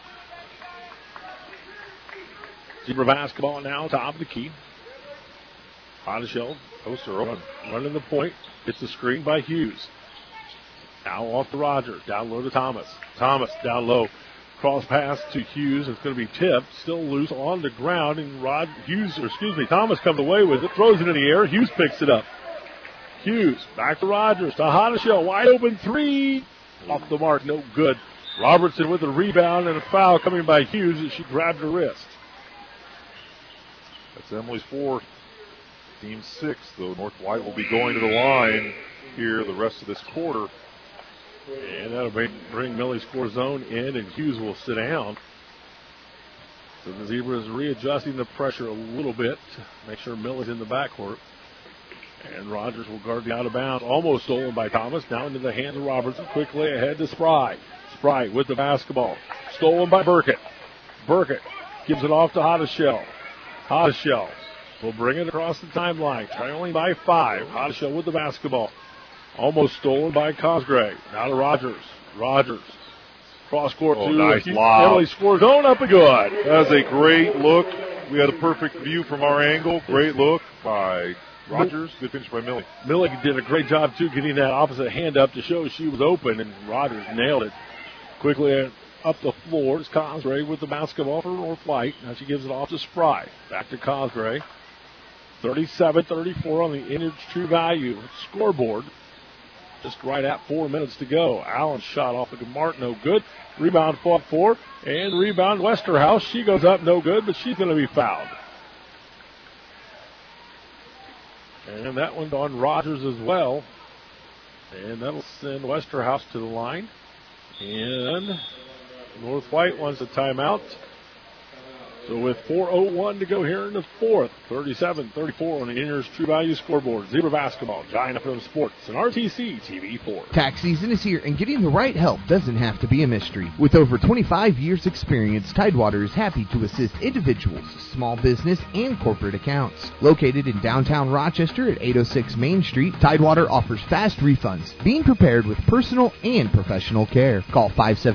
Zebra basketball now, top of the key. Hottishell, posts are open, running the point. Gets the screen by Hughes. Now off to Rogers, down low to Thomas. Thomas down low. Cross pass to Hughes. It's going to be tipped. Still loose on the ground. And Thomas comes away with it. Throws it in the air. Hughes picks it up. Hughes back to Rogers. To Hottishell. Wide open 3. Off the mark. No good. Robertson with the rebound and a foul coming by Hughes as she grabbed her wrist. That's Emily's 4th. Team 6, though. North White will be going to the line here the rest of this quarter. And that'll bring Millie Scorzone in, and Hughes will sit down. So the Zebras readjusting the pressure a little bit to make sure Millie's in the backcourt. And Rogers will guard the out of bounds. Almost stolen by Thomas. Now into the hands of Robertson. Quickly ahead to Spry. Spry with the basketball. Stolen by Burkett. Burkett gives it off to Hottishell. Hottishell will bring it across the timeline. Trailing by 5. Hottishell with the basketball. Almost stolen by Cosgrave. Now to Rogers. Rogers. Cross court to nice lob. Emily Scorzone up and good. That was a great look. We had a perfect view from our angle. Great look by Rogers. Good finish by Millie. Millie did a great job, too, getting that opposite hand up to show she was open, and Rogers nailed it. Quickly up the floor. It's Cosgray with the basketball for North White. Now she gives it off to Spry. Back to Cosgray. 37-34 on the Innards True Value scoreboard. Just right at 4 minutes to go. Allen's shot off the mark, no good. Rebound fought for, and rebound Westerhouse. She goes up, no good, but she's going to be fouled. And that one's on Rogers as well. And that'll send Westerhouse to the line. And North White wants a timeout. So with 4:01 to go here in the fourth, 37-34 on the Innards True Value scoreboard. Zebra Basketball, Giant FM Sports, and RTC TV4. Tax season is here, and getting the right help doesn't have to be a mystery. With over 25 years' experience, Tidewater is happy to assist individuals, small business, and corporate accounts. Located in downtown Rochester at 806 Main Street, Tidewater offers fast refunds, being prepared with personal and professional care. Call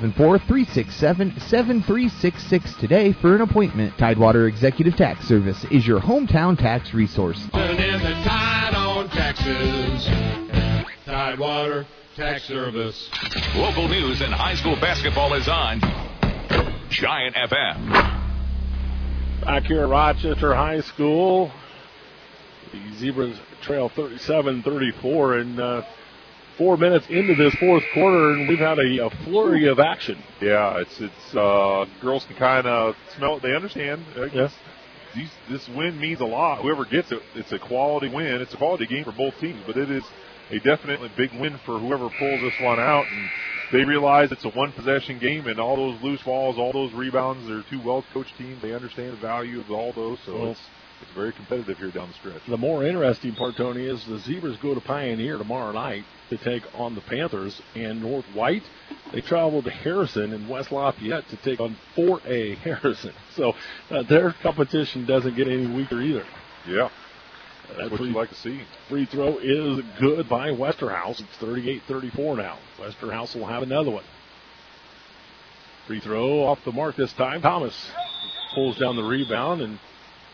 574-367-7366 today for an appointment. Tidewater Executive Tax Service is your hometown tax resource. Turn in the tide on taxes. Tidewater Tax Service. Local news and high school basketball is on Giant FM. Back here at Rochester High School, the Zebras trail 37-34, and 4 minutes into this fourth quarter, and we've had a flurry of action. Yeah, it's girls can kind of smell it. They understand. Yes. This win means a lot. Whoever gets it, it's a quality win. It's a quality game for both teams, but it is a definitely big win for whoever pulls this one out. And they realize it's a one-possession game, and all those loose balls, all those rebounds, they're two well-coached teams. They understand the value of all those, so it's very competitive here down the stretch. The more interesting part, Tony, is the Zebras go to Pioneer tomorrow night to take on the Panthers, and North White, they travel to Harrison and West Lafayette to take on 4A Harrison. So their competition doesn't get any weaker either. Yeah, that's what you'd like to see. Free throw is good by Westerhouse. It's 38-34 now. Westerhouse will have another one. Free throw off the mark this time. Thomas pulls down the rebound, and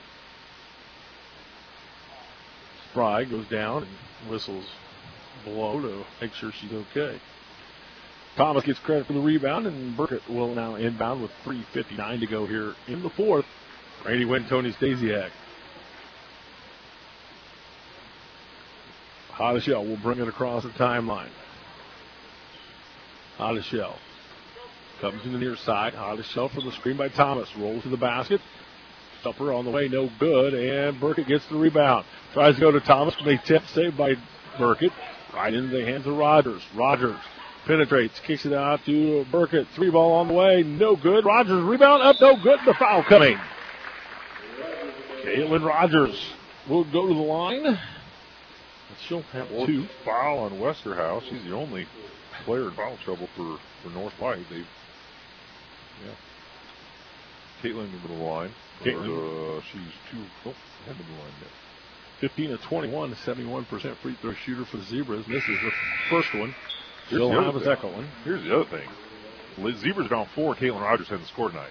Spry goes down and whistles below to make sure she's okay. Thomas gets credit for the rebound, and Burkett will now inbound with 3:59 to go here in the fourth. Brady Wynn, Tony Stasiak. Hoddeshell will bring it across the timeline. Hoddeshell comes to the near side. Hoddeshell for the screen by Thomas. Rolls to the basket. Stupper on the way, no good, and Burkett gets the rebound. Tries to go to Thomas, but they tip, saved by Burkett. Right into the hands of Rogers. Rogers penetrates, kicks it out to Burkett. 3 ball on the way, no good. Rogers rebound up, no good. The foul coming. Caitlin Rogers will go to the line. She'll have 2. Foul on Westerhouse. She's the only player in foul trouble for North White. Caitlin into the line. Caitlin. She's 2. Oh, haven't been the line yet. 15 of 21, 71% free throw shooter for the Zebras. Misses the first one. Here's She'll the have a second one. Here's the other thing. The Zebras down 4. Caitlin Rogers hasn't scored tonight.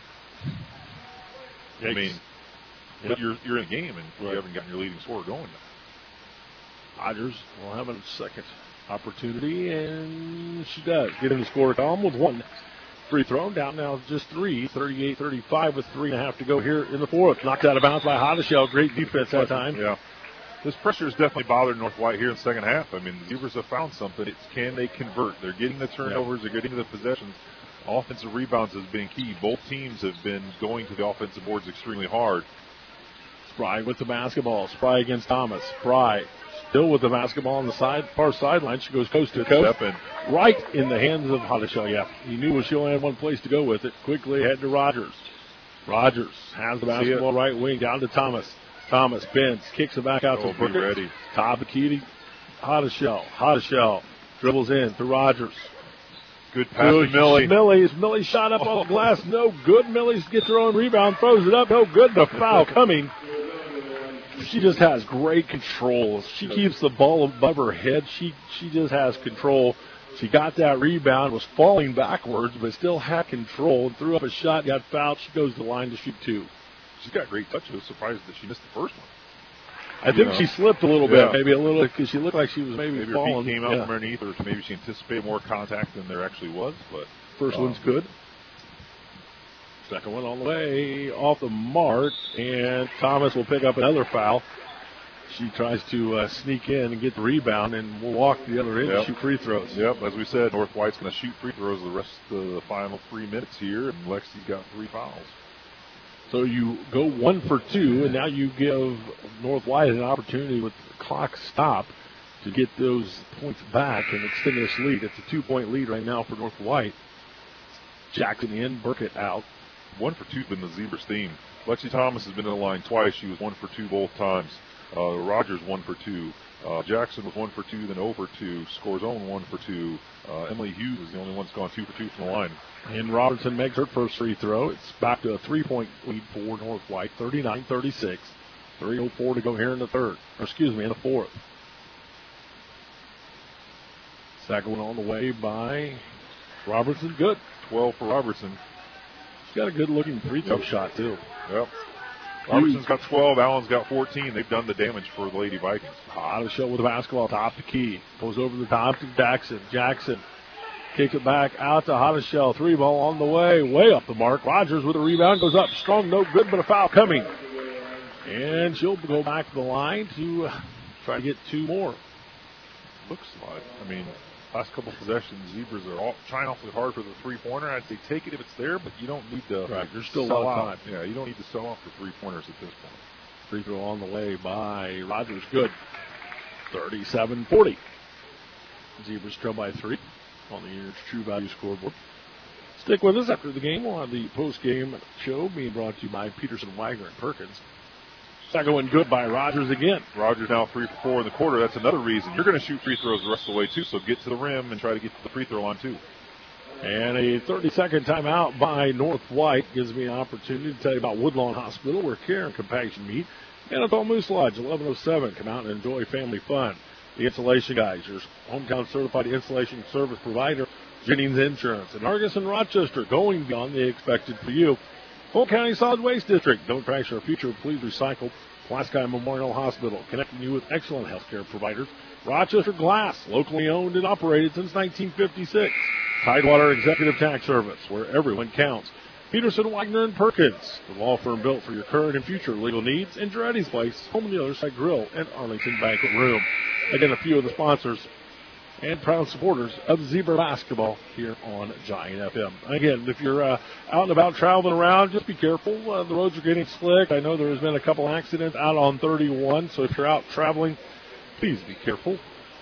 I mean, but you're in a game and you haven't gotten your leading scorer going yet. Rogers will have a second opportunity, and she does get in the score column with 1 free throw. Down now just 3, 38-35 with 3.5 to go here in the fourth. Knocked out of bounds by Hoddeshell. Great defense that time. Yeah. This pressure has definitely bothered North White here in the second half. I mean, the Zebras have found something. It's can they convert? They're getting the turnovers. They're getting the possessions. Offensive rebounds has been key. Both teams have been going to the offensive boards extremely hard. Spry with the basketball. Spry against Thomas. Spry still with the basketball on the far sideline. She goes coast to coast. Right in the hands of Hoddeshell. Yeah, he knew she only had one place to go with it. Quickly ahead to Rogers. Rogers has the basketball right wing down to Thomas. Thomas bends, kicks it back out to Burkett. Ready. Top of Keating. Hoddeshell. Hoddeshell dribbles in to Rogers. Good pass to Millie. Millie shot up off the glass. No good. Millie gets her own rebound, throws it up. No good. The foul coming. She just has great control. She keeps the ball above her head. She just has control. She got that rebound, was falling backwards, but still had control. Threw up a shot, got fouled. She goes to the line to shoot 2. She's got great touch. I was surprised that she missed the first one. I think she slipped a little bit, maybe a little, because she looked like she was maybe falling. Her feet came out from underneath, or maybe she anticipated more contact than there actually was. But first one's good. Second one on the way, off the mark, and Thomas will pick up another foul. She tries to sneak in and get the rebound, and will walk the other end and shoot free throws. Yep, as we said, North White's going to shoot free throws the rest of the final 3 minutes here, and Lexi's got 3 fouls. So you go 1 for 2, and now you give North White an opportunity with the clock stopped to get those points back and extend this lead. It's a 2-point lead right now for North White. Jackson in, Burkett out. 1 for 2 has been the Zebras' theme. Lexi Thomas has been in the line twice. She was 1 for 2 both times. Rogers 1 for 2. Jackson was 1 for 2, then 0 for 2. Scores own 1 for 2. Emily Hughes is the only one that's gone 2 for 2 from the line. And Robertson makes her first free throw. It's back to a 3-point lead for North White, 39-36. 3:04 to go here in the in the fourth. Second one on the way by Robertson. Good. 12 for Robertson. She's got a good-looking free-throw shot, too. Yep. Robertson's got 12. Allen's got 14. They've done the damage for the Lady Vikings. Hotteshill with the basketball, top to Key. Goes over the top to Jackson. Jackson kicks it back out to Hotteshill. 3-ball on the way up the mark. Rogers with a rebound. Goes up strong, no good, but a foul coming. And she'll go back to the line to try to get 2 more. Looks like. I mean, last couple of possessions, Zebras are all trying awfully hard for the 3-pointer. I'd say take it if it's there, but you don't need to. Right, there's still a lot of time. Yeah, you don't need to sell off for 3-pointers at this point. Free throw on the way by Rogers. Good. 37-40. Zebras trail by 3 on the year's True Value scoreboard. Stick with us after the game. We'll have the post-game show being brought to you by Peterson, Wagner, and Perkins. Second one good by Rogers again. Rogers now 3 for 4 in the quarter. That's another reason. You're going to shoot free throws the rest of the way, too, so get to the rim and try to get to the free throw line, too. And a 30-second timeout by North White gives me an opportunity to tell you about Woodlawn Hospital, where care and compassion meet. Anatole Moose Lodge, 1107. Come out and enjoy family fun. The Insulation Guys, your hometown certified installation service provider, Jennings Insurance. And Argus and Rochester, going beyond the expected for you. Polk County Solid Waste District. Don't trash our future. Please recycle. Pulaski Memorial Hospital, connecting you with excellent healthcare providers. Rochester Glass, locally owned and operated since 1956. Tidewater Executive Tax Service, where everyone counts. Peterson, Wagner, and Perkins, the law firm built for your current and future legal needs. And Giretti's Place, home on the other side grill and Arlington Banquet Room. Again, a few of the sponsors and proud supporters of Zebra basketball here on Giant FM. Again, if you're out and about traveling around, just be careful. The roads are getting slick. I know there has been a couple accidents out on 31, so if you're out traveling, please be careful.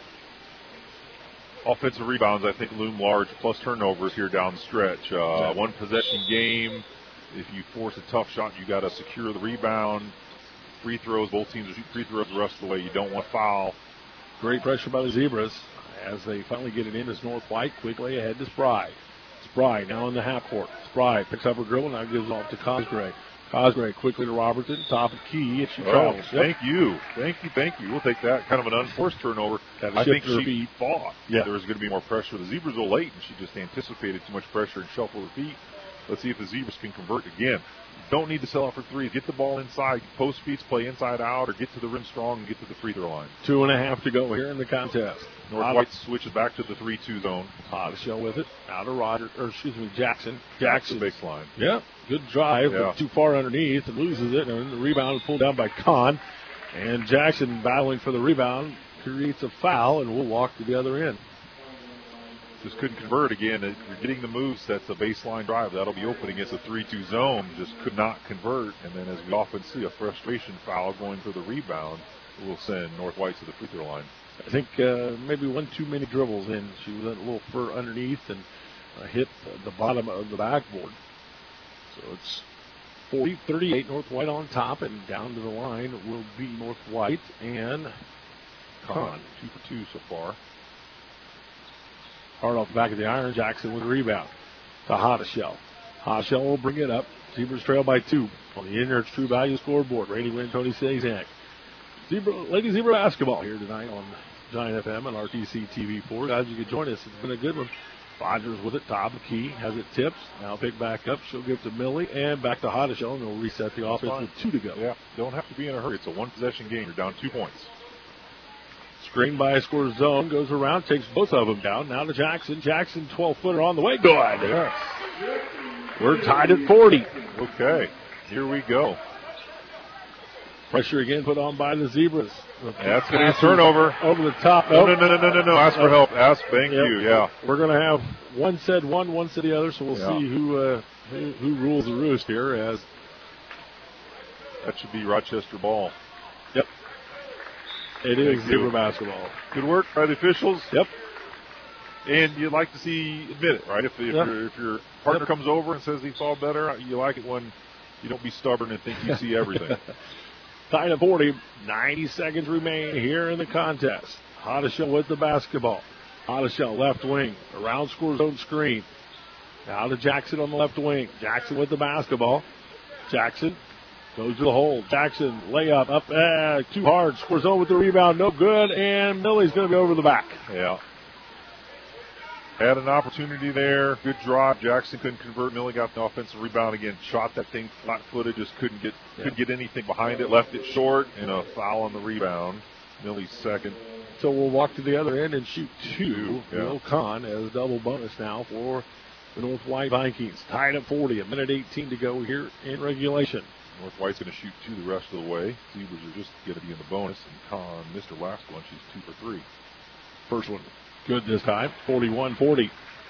Offensive rebounds, I think, loom large, plus turnovers here down the stretch. One possession game. If you force a tough shot, you got to secure the rebound. Free throws, both teams will shoot free throws the rest of the way. You don't want foul. Great pressure by the Zebras. As they finally get it in, as North White quickly ahead to Spry. Spry now in the half court. Spry picks up her dribble, now gives it off to Cosgray. Cosgray quickly to Robertson, top of Key, and she travels. Thank you. We'll take that. Kind of an unforced turnover. I think she thought there was going to be more pressure. The Zebras were late, and she just anticipated too much pressure and shuffled her feet. Let's see if the Zebras can convert again. Don't need to sell out for 3. Get the ball inside. Post speeds, play inside out, or get to the rim strong and get to the free throw line. 2.5 to go here in the contest. North White switches back to the 3-2 zone. Hotteshill with it. Out of Jackson. Jackson baseline. Yeah, good drive, but too far underneath and loses it. And the rebound is pulled down by Kahn. And Jackson battling for the rebound creates a foul and will walk to the other end. Just couldn't convert again. You're getting the move sets, a baseline drive. That'll be open against a 3-2 zone. Just could not convert. And then as we often see, a frustration foul going for the rebound will send North White to the free throw line. I think maybe one too many dribbles in. She was a little fur underneath and hit the bottom of the backboard. So it's 40-38, North White on top, and down to the line will be North White and Kahn. 2 for 2 so far. Hard off the back of the iron. Jackson with a rebound to Hotteshill. Hotteshill will bring it up. Zebras trail by 2 on the Inner's True Value scoreboard. Rating win Tony Stazak. Lady Zebra basketball here tonight on Giant FM and RTC TV4. Glad you could join us. It's been a good one. Rogers with it, top of Key, has it tips. Now pick back up. She'll give it to Millie and back to Hotteshill, and they'll reset the offense with 2 to go. Yeah, don't have to be in a hurry. It's a one-possession game. You're down 2 points. Screen by a score zone, goes around, takes both of them down. Now to Jackson. Jackson, 12-footer on the way. Good. Yes. We're tied at 40. Okay, here we go. Pressure again put on by the Zebras. That's going to be a turnover. Over the top. No. Ask for help. Thank you. Yeah. We're going to have one said one said the other, so we'll see who rules the roost here. As that should be Rochester ball. Yep. It is Zebra basketball. Good work by the officials. Yep. And you'd like to admit it, right? If your partner comes over and says he saw better, you like it when you don't be stubborn and think you see everything. Tied at 40, 90 seconds remain here in the contest. Hotteshell with the basketball. Hotteshell left wing, around score zone screen. Now to Jackson on the left wing. Jackson with the basketball. Jackson goes to the hole. Jackson layup up, too hard. Score zone with the rebound, no good, and Millie's going to be over the back. Yeah. Had an opportunity there. Good drive. Jackson couldn't convert. Millie got the offensive rebound again. Shot that thing flat-footed. Just couldn't get anything behind it. Left it short, and a foul on the rebound. Millie's second. So we'll walk to the other end and shoot two. Yeah. Will Kahn as a double bonus now for the North White Vikings. Tied at 40. A minute 18 to go here in regulation. North White's going to shoot two the rest of the way. Zebras are just going to be in the bonus. And Kahn missed her last one. She's 2 for 3. First one good this time, 41-40.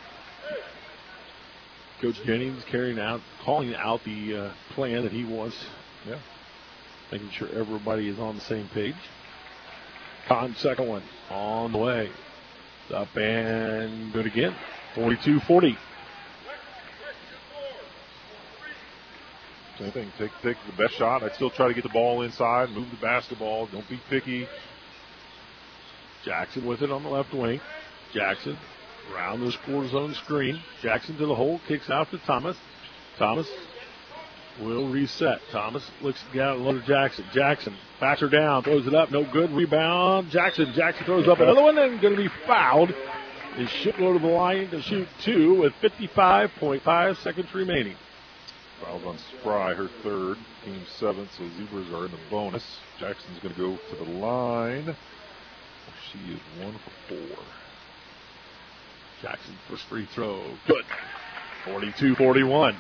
Coach Jennings calling out the plan that he wants. Yeah. Making sure everybody is on the same page. Kahn, second one, on the way. Up and good again, 42-40. Same thing, take the best shot. I'd still try to get the ball inside, move the basketball, don't be picky. Jackson with it on the left wing. Jackson around the score zone screen. Jackson to the hole, kicks out to Thomas. Thomas will reset. Thomas looks down low to Jackson. Jackson backs her down, throws it up, no good. Rebound. Jackson throws up another one and going to be fouled. He should go to the line to shoot two with 55.5 seconds remaining. Fouls on Spry, her third, team 7, so Zebras are in the bonus. Jackson's going to go to the line. She is 1 for 4. Jackson first free throw. Good. 42-41.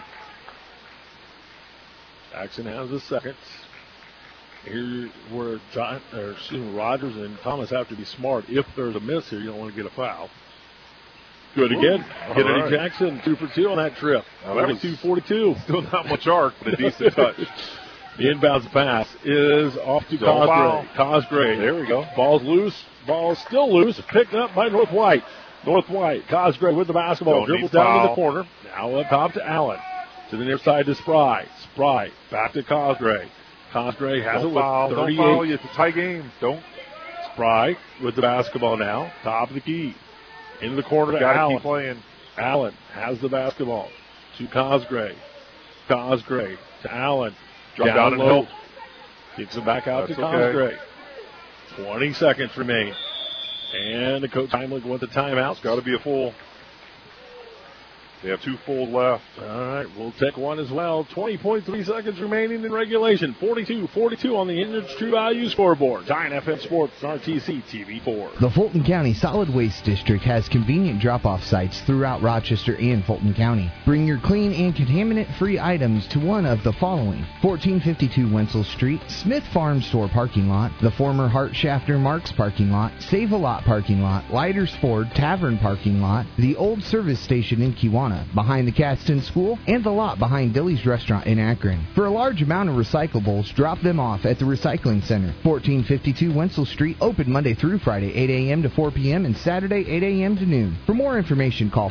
Jackson has the second. Here where Rogers and Thomas have to be smart. If there's a miss here, you don't want to get a foul. Good again. Kennedy Jackson 2 for 2 on that trip. 42-42. Still not much arc, but a decent touch. The inbounds pass is off to Cosgray. Cosgray. There we go. Ball's loose. Ball's still loose. Picked up by North White. North White. Cosgray with the basketball. Dribbles down to the corner. Now up top to Allen. To the near side to Spry. Spry back to Cosgray. Cosgray has it with 38. Don't foul. It's a tie game. Don't. Spry with the basketball now. Top of the key. Into the corner to Allen. Keep playing. Allen has the basketball. To Cosgray. Cosgray to Allen. Drop down and help. Kicks it back out to Cosgray. 20 seconds remain. And the coach Heimlich with the timeout. It's got to be a full. They have 2 fulls left. All right, we'll take one as well. 20.3 seconds remaining in regulation. 42-42 on the Enrich True Value scoreboard. Giant FM Sports, RTC TV4. The Fulton County Solid Waste District has convenient drop-off sites throughout Rochester and Fulton County. Bring your clean and contaminant-free items to one of the following: 1452 Wenzel Street, Smith Farm Store parking lot, the former Hart Shafter Marks parking lot, Save a Lot parking lot, Lighters Ford Tavern parking lot, the old service station in Kiwanis, behind the Caston School, and the lot behind Dilly's Restaurant in Akron. For a large amount of recyclables, drop them off at the Recycling Center. 1452 Wenzel Street, open Monday through Friday, 8 a.m. to 4 p.m. and Saturday, 8 a.m. to noon. For more information, call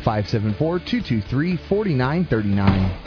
574-223-4939.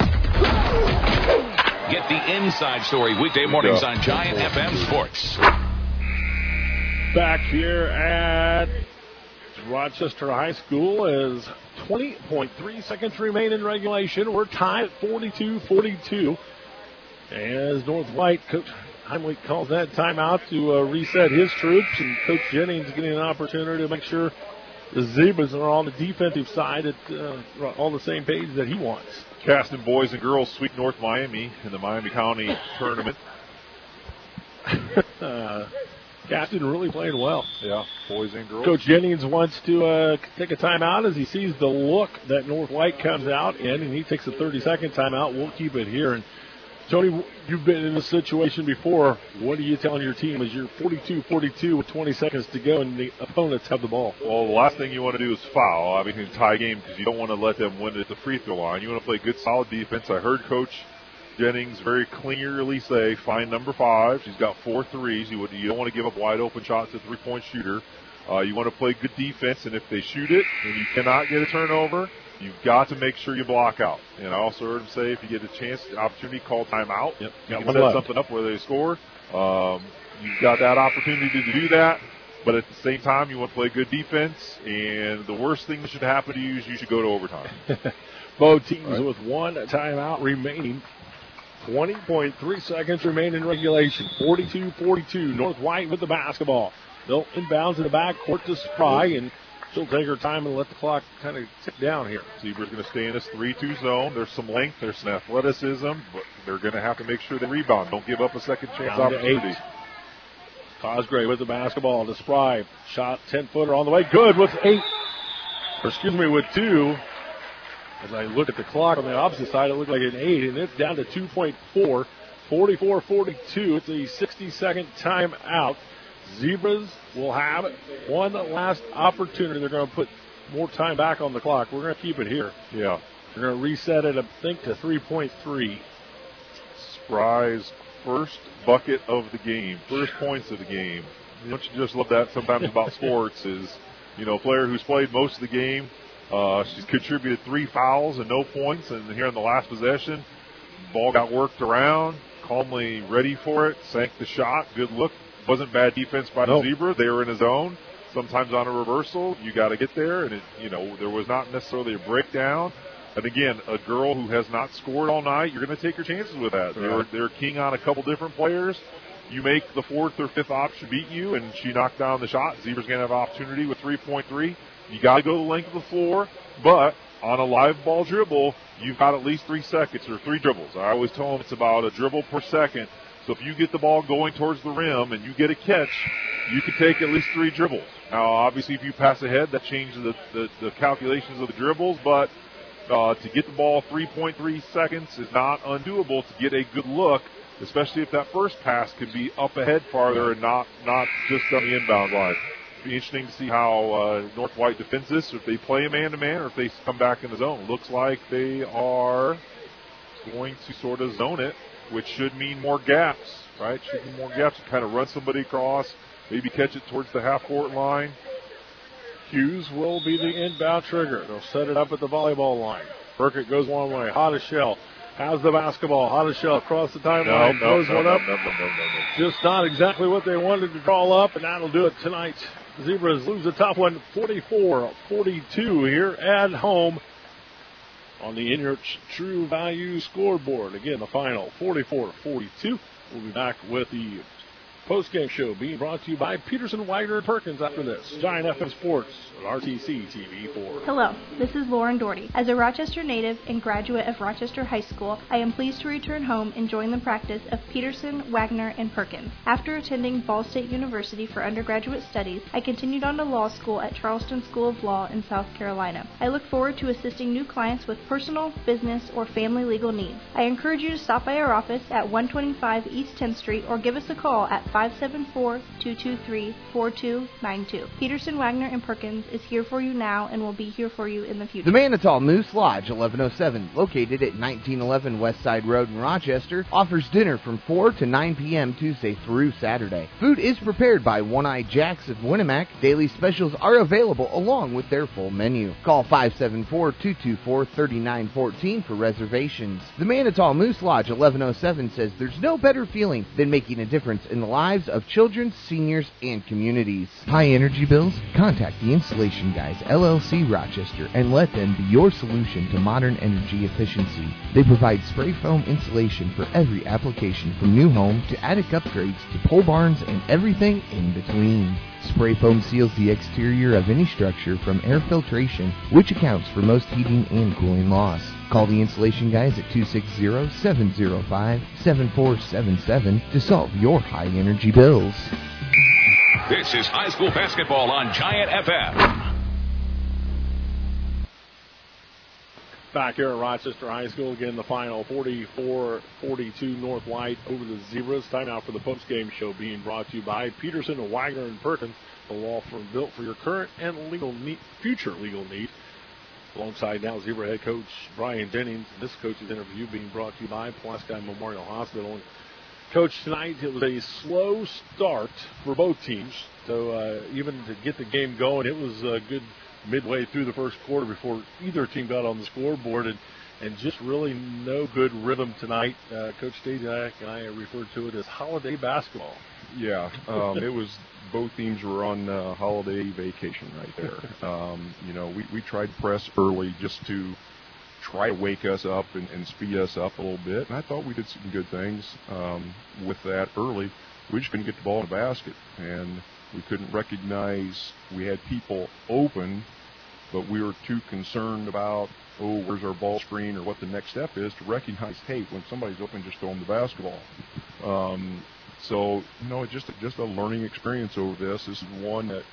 Get the inside story weekday mornings on Giant FM Sports. Back here at Rochester High School as 20.3 seconds remain in regulation. We're tied at 42-42. As North White, Coach Heimlich calls that timeout to reset his troops, and Coach Jennings getting an opportunity to make sure the Zebras are on the defensive side on the same page that he wants. Caston boys and girls sweep North Miami in the Miami County tournament. Captain really playing well. Yeah, boys and girls. Coach Jennings wants to take a timeout as he sees the look that North White comes out in, and he takes a 30-second timeout. We'll keep it here. And Tony, you've been in this situation before. What are you telling your team as you're 42-42 with 20 seconds to go and the opponents have the ball? Well, the last thing you want to do is foul, obviously, in a tie game, because you don't want to let them win at the free throw line. You want to play good, solid defense. I heard Coach Jennings very clearly say, find number 5. She's got 4 threes. You don't want to give up wide open shots to three-point shooter. You want to play good defense, and if they shoot it and you cannot get a turnover, you've got to make sure you block out. And I also heard him say if you get a chance, opportunity, call timeout. Yep. You can set something up where they score. You've got that opportunity to do that. But at the same time, you want to play good defense. And the worst thing that should happen to you is you should go to overtime. Both teams with one timeout remaining. 20.3 seconds remain in regulation. 42-42. North White with the basketball. They'll inbounds in the backcourt to Spry, and she'll take her time and let the clock kind of tick down here. Zebra's going to stay in this 3-2 zone. There's some length, there's some athleticism, but they're going to have to make sure they rebound. Don't give up a second chance Down to opportunity. 8. Cosgray with the basketball to Spry. Shot 10-footer on the way. Good with 2. As I look at the clock on the opposite side, it looked like an 8, and it's down to 2.4. 44-42. It's a 60-second timeout. Zebras will have one last opportunity. They're going to put more time back on the clock. We're going to keep it here. Yeah. They're going to reset it, I think, to 3.3. Spry's first bucket of the game, first points of the game. Don't you just love that sometimes about sports is, a player who's played most of the game. She's contributed 3 fouls and no points, and here in the last possession, ball got worked around, calmly ready for it, sank the shot, good look. Wasn't bad defense by the Zebra. They were in a zone. Sometimes on a reversal, you got to get there, and there was not necessarily a breakdown. And again, a girl who has not scored all night, you're going to take your chances with that. Right. They're keying on a couple different players. You make the 4th or 5th option beat you, and she knocked down the shot. Zebra's going to have an opportunity with 3.3. You got to go the length of the floor, but on a live ball dribble, you've got at least 3 seconds or 3 dribbles. I always tell them it's about a dribble per second. So if you get the ball going towards the rim and you get a catch, you can take at least 3 dribbles. Now, obviously, if you pass ahead, that changes the calculations of the dribbles, but to get the ball 3.3 seconds is not undoable to get a good look, especially if that first pass could be up ahead farther and not just on the inbound line. It'll be interesting to see how North White defends this, if they play a man-to-man or if they come back in the zone. Looks like they are going to sort of zone it, which should mean more gaps, right? Should mean more gaps to kind of run somebody across, maybe catch it towards the half-court line. Hughes will be the inbound trigger. They'll set it up at the volleyball line. Burkett goes one way. Hottishell has the basketball. Hottishell across the timeline. Throws one up. Just not exactly what they wanted to draw up, and that'll do it tonight. Zebras lose the top one 44-42 here at home on the In Your True Value scoreboard. Again, the final 44-42. We'll be back with the post-game show being brought to you by Peterson, Wagner, and Perkins after this. Giant FM Sports on RTC TV4. Hello, this is Lauren Doherty. As a Rochester native and graduate of Rochester High School, I am pleased to return home and join the practice of Peterson, Wagner, and Perkins. After attending Ball State University for undergraduate studies, I continued on to law school at Charleston School of Law in South Carolina. I look forward to assisting new clients with personal, business, or family legal needs. I encourage you to stop by our office at 125 East 10th Street or give us a call at 574-223-4292. Peterson, Wagner, and Perkins is here for you now and will be here for you in the future. The Manitow Moose Lodge, 1107, located at 1911 West Side Road in Rochester, offers dinner from 4 to 9 p.m. Tuesday through Saturday. Food is prepared by One-Eyed Jacks of Winnemac. Daily specials are available along with their full menu. Call 574-224-3914 for reservations. The Manitow Moose Lodge, 1107, says there's no better feeling than making a difference in the lives of children, seniors, and communities. High energy bills? Contact the Installation Guys, LLC Rochester, and let them be your solution to modern energy efficiency. They provide spray foam insulation for every application, from new home to attic upgrades to pole barns and everything in between. Spray foam seals the exterior of any structure from air filtration, which accounts for most heating and cooling loss. Call the Insulation Guys at 260-705-7477 to solve your high energy bills. This is high school basketball on Giant FM. Back here at Rochester High School, again, the final 44-42 North White over the Zebras. Time out for the postgame show being brought to you by Peterson, Wagner, and Perkins, the law firm built for your current and future legal needs. Alongside now Zebra head coach Brian Jennings. This coach's interview being brought to you by Pulaski Memorial Hospital. And Coach, tonight it was a slow start for both teams. So even to get the game going, it was good midway through the first quarter before either team got on the scoreboard, and just really no good rhythm tonight. Coach Stadiak and I referred to it as holiday basketball. Yeah, it was, both teams were on holiday vacation right there. We tried to press early just to try to wake us up and speed us up a little bit, and I thought we did some good things with that early. We just couldn't get the ball in the basket, and we couldn't recognize we had people open, but we were too concerned about, where's our ball screen or what the next step is to recognize, hey, when somebody's open, just throw them the basketball. So, just a learning experience over this. This is one that,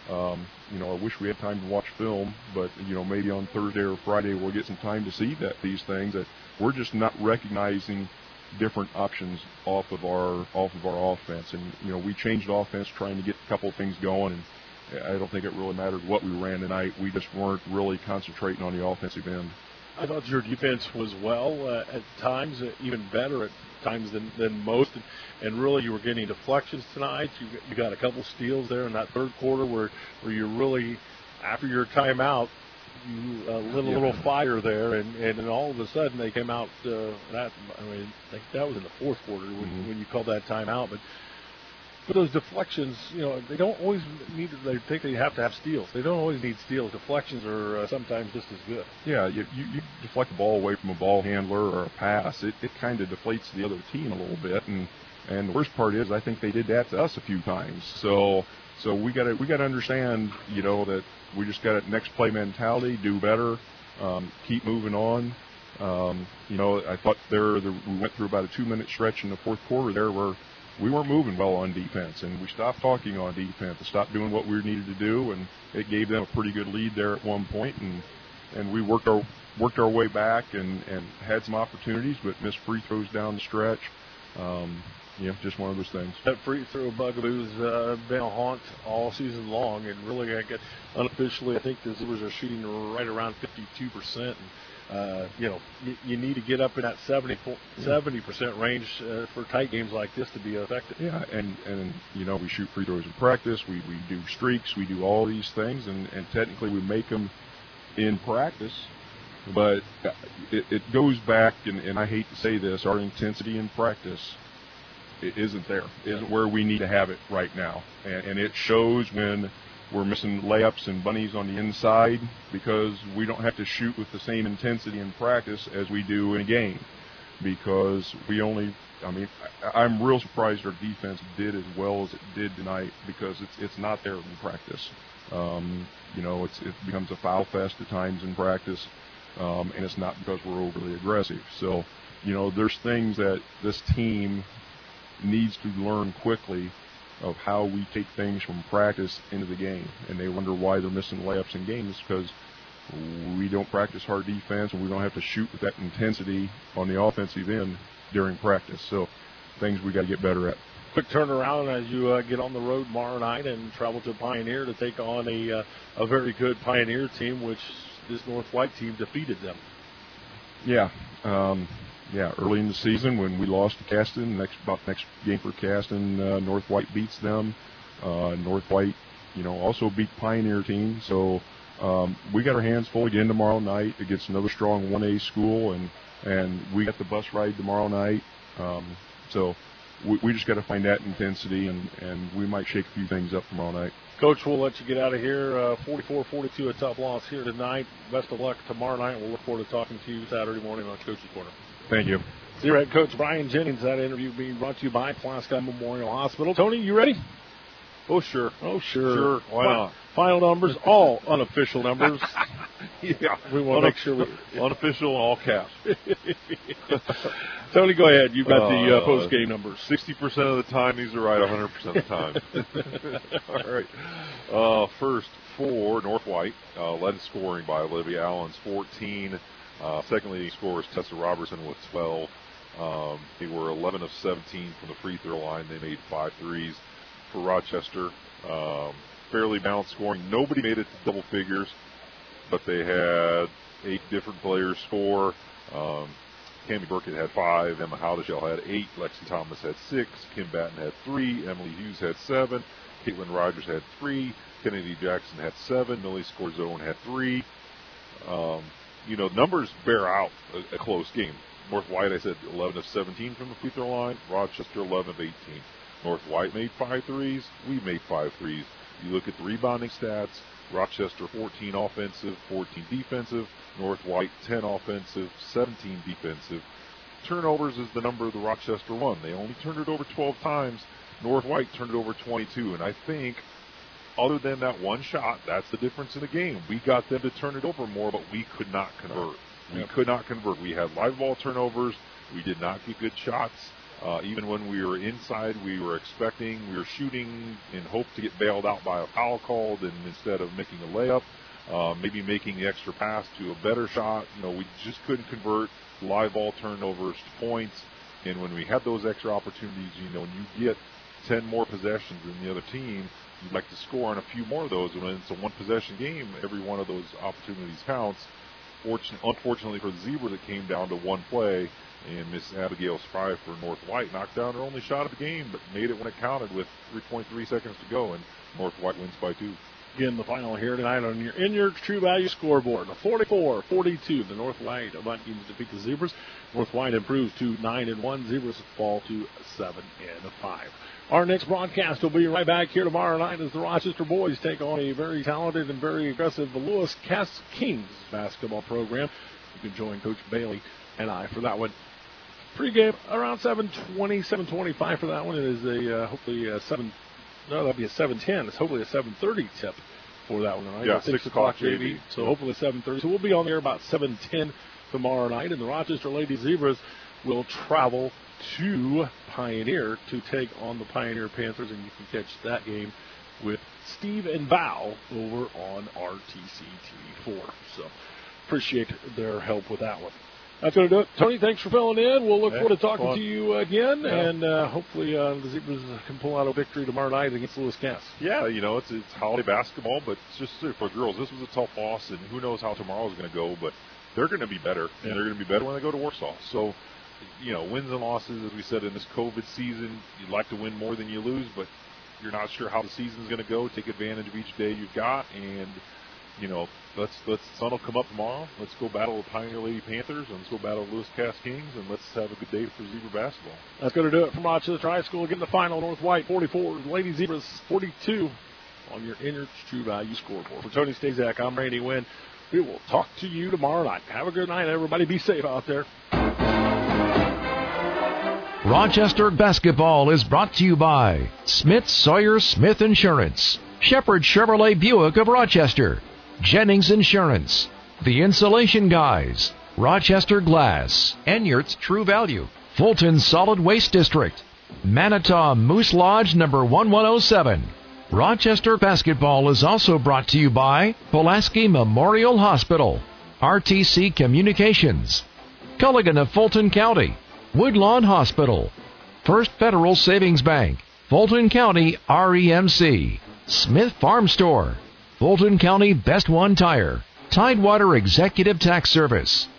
I wish we had time to watch film, but, maybe on Thursday or Friday we'll get some time to see these things that we're just not recognizing different options off of our offense. And, we changed offense trying to get a couple of things going, and I don't think it really mattered what we ran tonight. We just weren't really concentrating on the offensive end. I thought your defense was at times, even better at times than most, and really you were getting deflections tonight. You got a couple steals there in that third quarter where you really, after your timeout, you lit a little fire there, and then all of a sudden they came out. That was in the fourth quarter when you called that timeout, but those deflections, they don't always need. They think they have to have steals. They don't always need steals. Deflections are sometimes just as good. Yeah, you deflect the ball away from a ball handler or a pass. It kind of deflates the other team a little bit, and the worst part is I think they did that to us a few times. So we got to understand, that we just got a next play mentality, do better, keep moving on. I thought we went through about a 2-minute stretch in the fourth quarter there where we weren't moving well on defense, and we stopped talking on defense and stopped doing what we needed to do, and it gave them a pretty good lead there at one point, and we worked our way back and had some opportunities, but missed free throws down the stretch. Just one of those things. That free throw bugaboo's been a haunt all season long, and really, unofficially, I think the Zebras are shooting right around 52%. You need to get up in that 70% range for tight games like this to be effective. Yeah, and we shoot free throws in practice. We do streaks. We do all these things, and technically we make them in practice. But it goes back, and I hate to say this, our intensity in practice isn't there. Isn't where we need to have it right now, and it shows when we're missing layups and bunnies on the inside because we don't have to shoot with the same intensity in practice as we do in a game. Because I'm real surprised our defense did as well as it did tonight because it's not there in practice. It becomes a foul fest at times in practice, and it's not because we're overly aggressive. So, there's things that this team needs to learn quickly of how we take things from practice into the game. And they wonder why they're missing layups in games because we don't practice hard defense and we don't have to shoot with that intensity on the offensive end during practice. So things we got to get better at. Quick turnaround as you get on the road tomorrow night and travel to Pioneer to take on a very good Pioneer team, which this North White team defeated them. Yeah. Early in the season when we lost to Caston, next game for Caston, North White beats them. North White, also beat Pioneer team. So we got our hands full again tomorrow night against another strong 1A school, and we got the bus ride tomorrow night. So we just got to find that intensity, and we might shake a few things up tomorrow night. Coach, we'll let you get out of here. 44-42, a tough loss here tonight. Best of luck tomorrow night. We'll look forward to talking to you Saturday morning on Coach's Corner. Thank you. Zero head coach Brian Jennings. That interview being brought to you by Pulaski Memorial Hospital. Tony, you ready? Oh, sure. Sure. Why not? Final numbers, all unofficial numbers. Yeah. We want to make sure we... Unofficial in all caps. Tony, go ahead. You've got the post-game numbers. 60% of the time, these are right 100% of the time. All right. First, for North White, led in scoring by Olivia Allen's 14. Second leading scorer is Tessa Robertson with 12. They were 11 of 17 from the free throw line. They made 5 threes. For Rochester, fairly balanced scoring. Nobody made it to double figures, but they had 8 different players score. Cammie Burkett had 5. Emma Howdeshell had 8. Lexi Thomas had 6. Kim Batten had 3. Emily Hughes had 7. Caitlin Rogers had 3. Kennedy Jackson had 7. Millie Scorzone had 3. Numbers bear out a close game. North White, I said 11 of 17 from the free throw line. Rochester 11 of 18. North White made 5 threes. We made 5 threes. You look at the rebounding stats. Rochester 14 offensive, 14 defensive. North White 10 offensive, 17 defensive. Turnovers is the number the Rochester won. They only turned it over 12 times. North White turned it over 22. And I think, other than that one shot, that's the difference in the game. We got them to turn it over more, but we could not convert. We could not convert. We had live ball turnovers. We did not get good shots. Even when we were inside, we were shooting in hope to get bailed out by a foul called, and instead of making a layup, maybe making the extra pass to a better shot. We just couldn't convert live ball turnovers to points. And when we had those extra opportunities, when you get 10 more possessions than the other team, you'd like to score on a few more of those. And when it's a one-possession game, every one of those opportunities counts. Unfortunately for the Zebras, it came down to one play, and Miss Abigail Spry for North White knocked down her only shot of the game, but made it when it counted with 3.3 seconds to go, and North White wins by 2. Again, the final here tonight on your In Your True Value scoreboard. 44-42, the North White Vikings defeat the Zebras. North White improves to 9-1. Zebras fall to 7-5. Our next broadcast will be right back here tomorrow night as the Rochester boys take on a very talented and very aggressive Lewis Cass Kings basketball program. You can join Coach Bailey and I for that one. Pre-game around 7:20, 7:25 for that one. It is hopefully a 7:10. It's hopefully a 7:30 tip for that one. Right? Yeah, 6 o'clock JV. So hopefully 7:30. So we'll be on there about 7:10 tomorrow night, and the Rochester Lady Zebras will travel to Pioneer to take on the Pioneer Panthers, and you can catch that game with Steve and Bow over on RTC TV4. So appreciate their help with that one. That's going to do it. Tony, thanks for filling in. We'll look forward to talking to you again, and hopefully the Zebras can pull out a victory tomorrow night against Lewis Cass. Yeah, it's holiday basketball, but it's just for girls. This was a tough loss, and who knows how tomorrow's going to go, but they're going to be better, and they're going to be better when they go to Warsaw. So, wins and losses, as we said, in this COVID season, you'd like to win more than you lose, but you're not sure how the season's going to go. Take advantage of each day you've got, and the sun will come up tomorrow. Let's go battle the Pioneer Lady Panthers, and let's go battle Lewis Cass Kings, and let's have a good day for Zebra basketball. That's going to do it from Rochester High School. Again, the final, North White 44, Lady Zebras 42 on your In Your True Value scoreboard. For Tony Stazak, I'm Randy Wynn. We will talk to you tomorrow night. Have a good night, everybody. Be safe out there. Rochester basketball is brought to you by Smith Sawyer Smith Insurance, Shepherd Chevrolet Buick of Rochester, Jennings Insurance, The Insulation Guys, Rochester Glass, Enyart's True Value, Fulton Solid Waste District, Manitou Moose Lodge number 1107. Rochester basketball is also brought to you by Pulaski Memorial Hospital, RTC Communications, Culligan of Fulton County, Woodlawn Hospital, First Federal Savings Bank, Fulton County REMC, Smith Farm Store, Fulton County Best One Tire, Tidewater Executive Tax Service,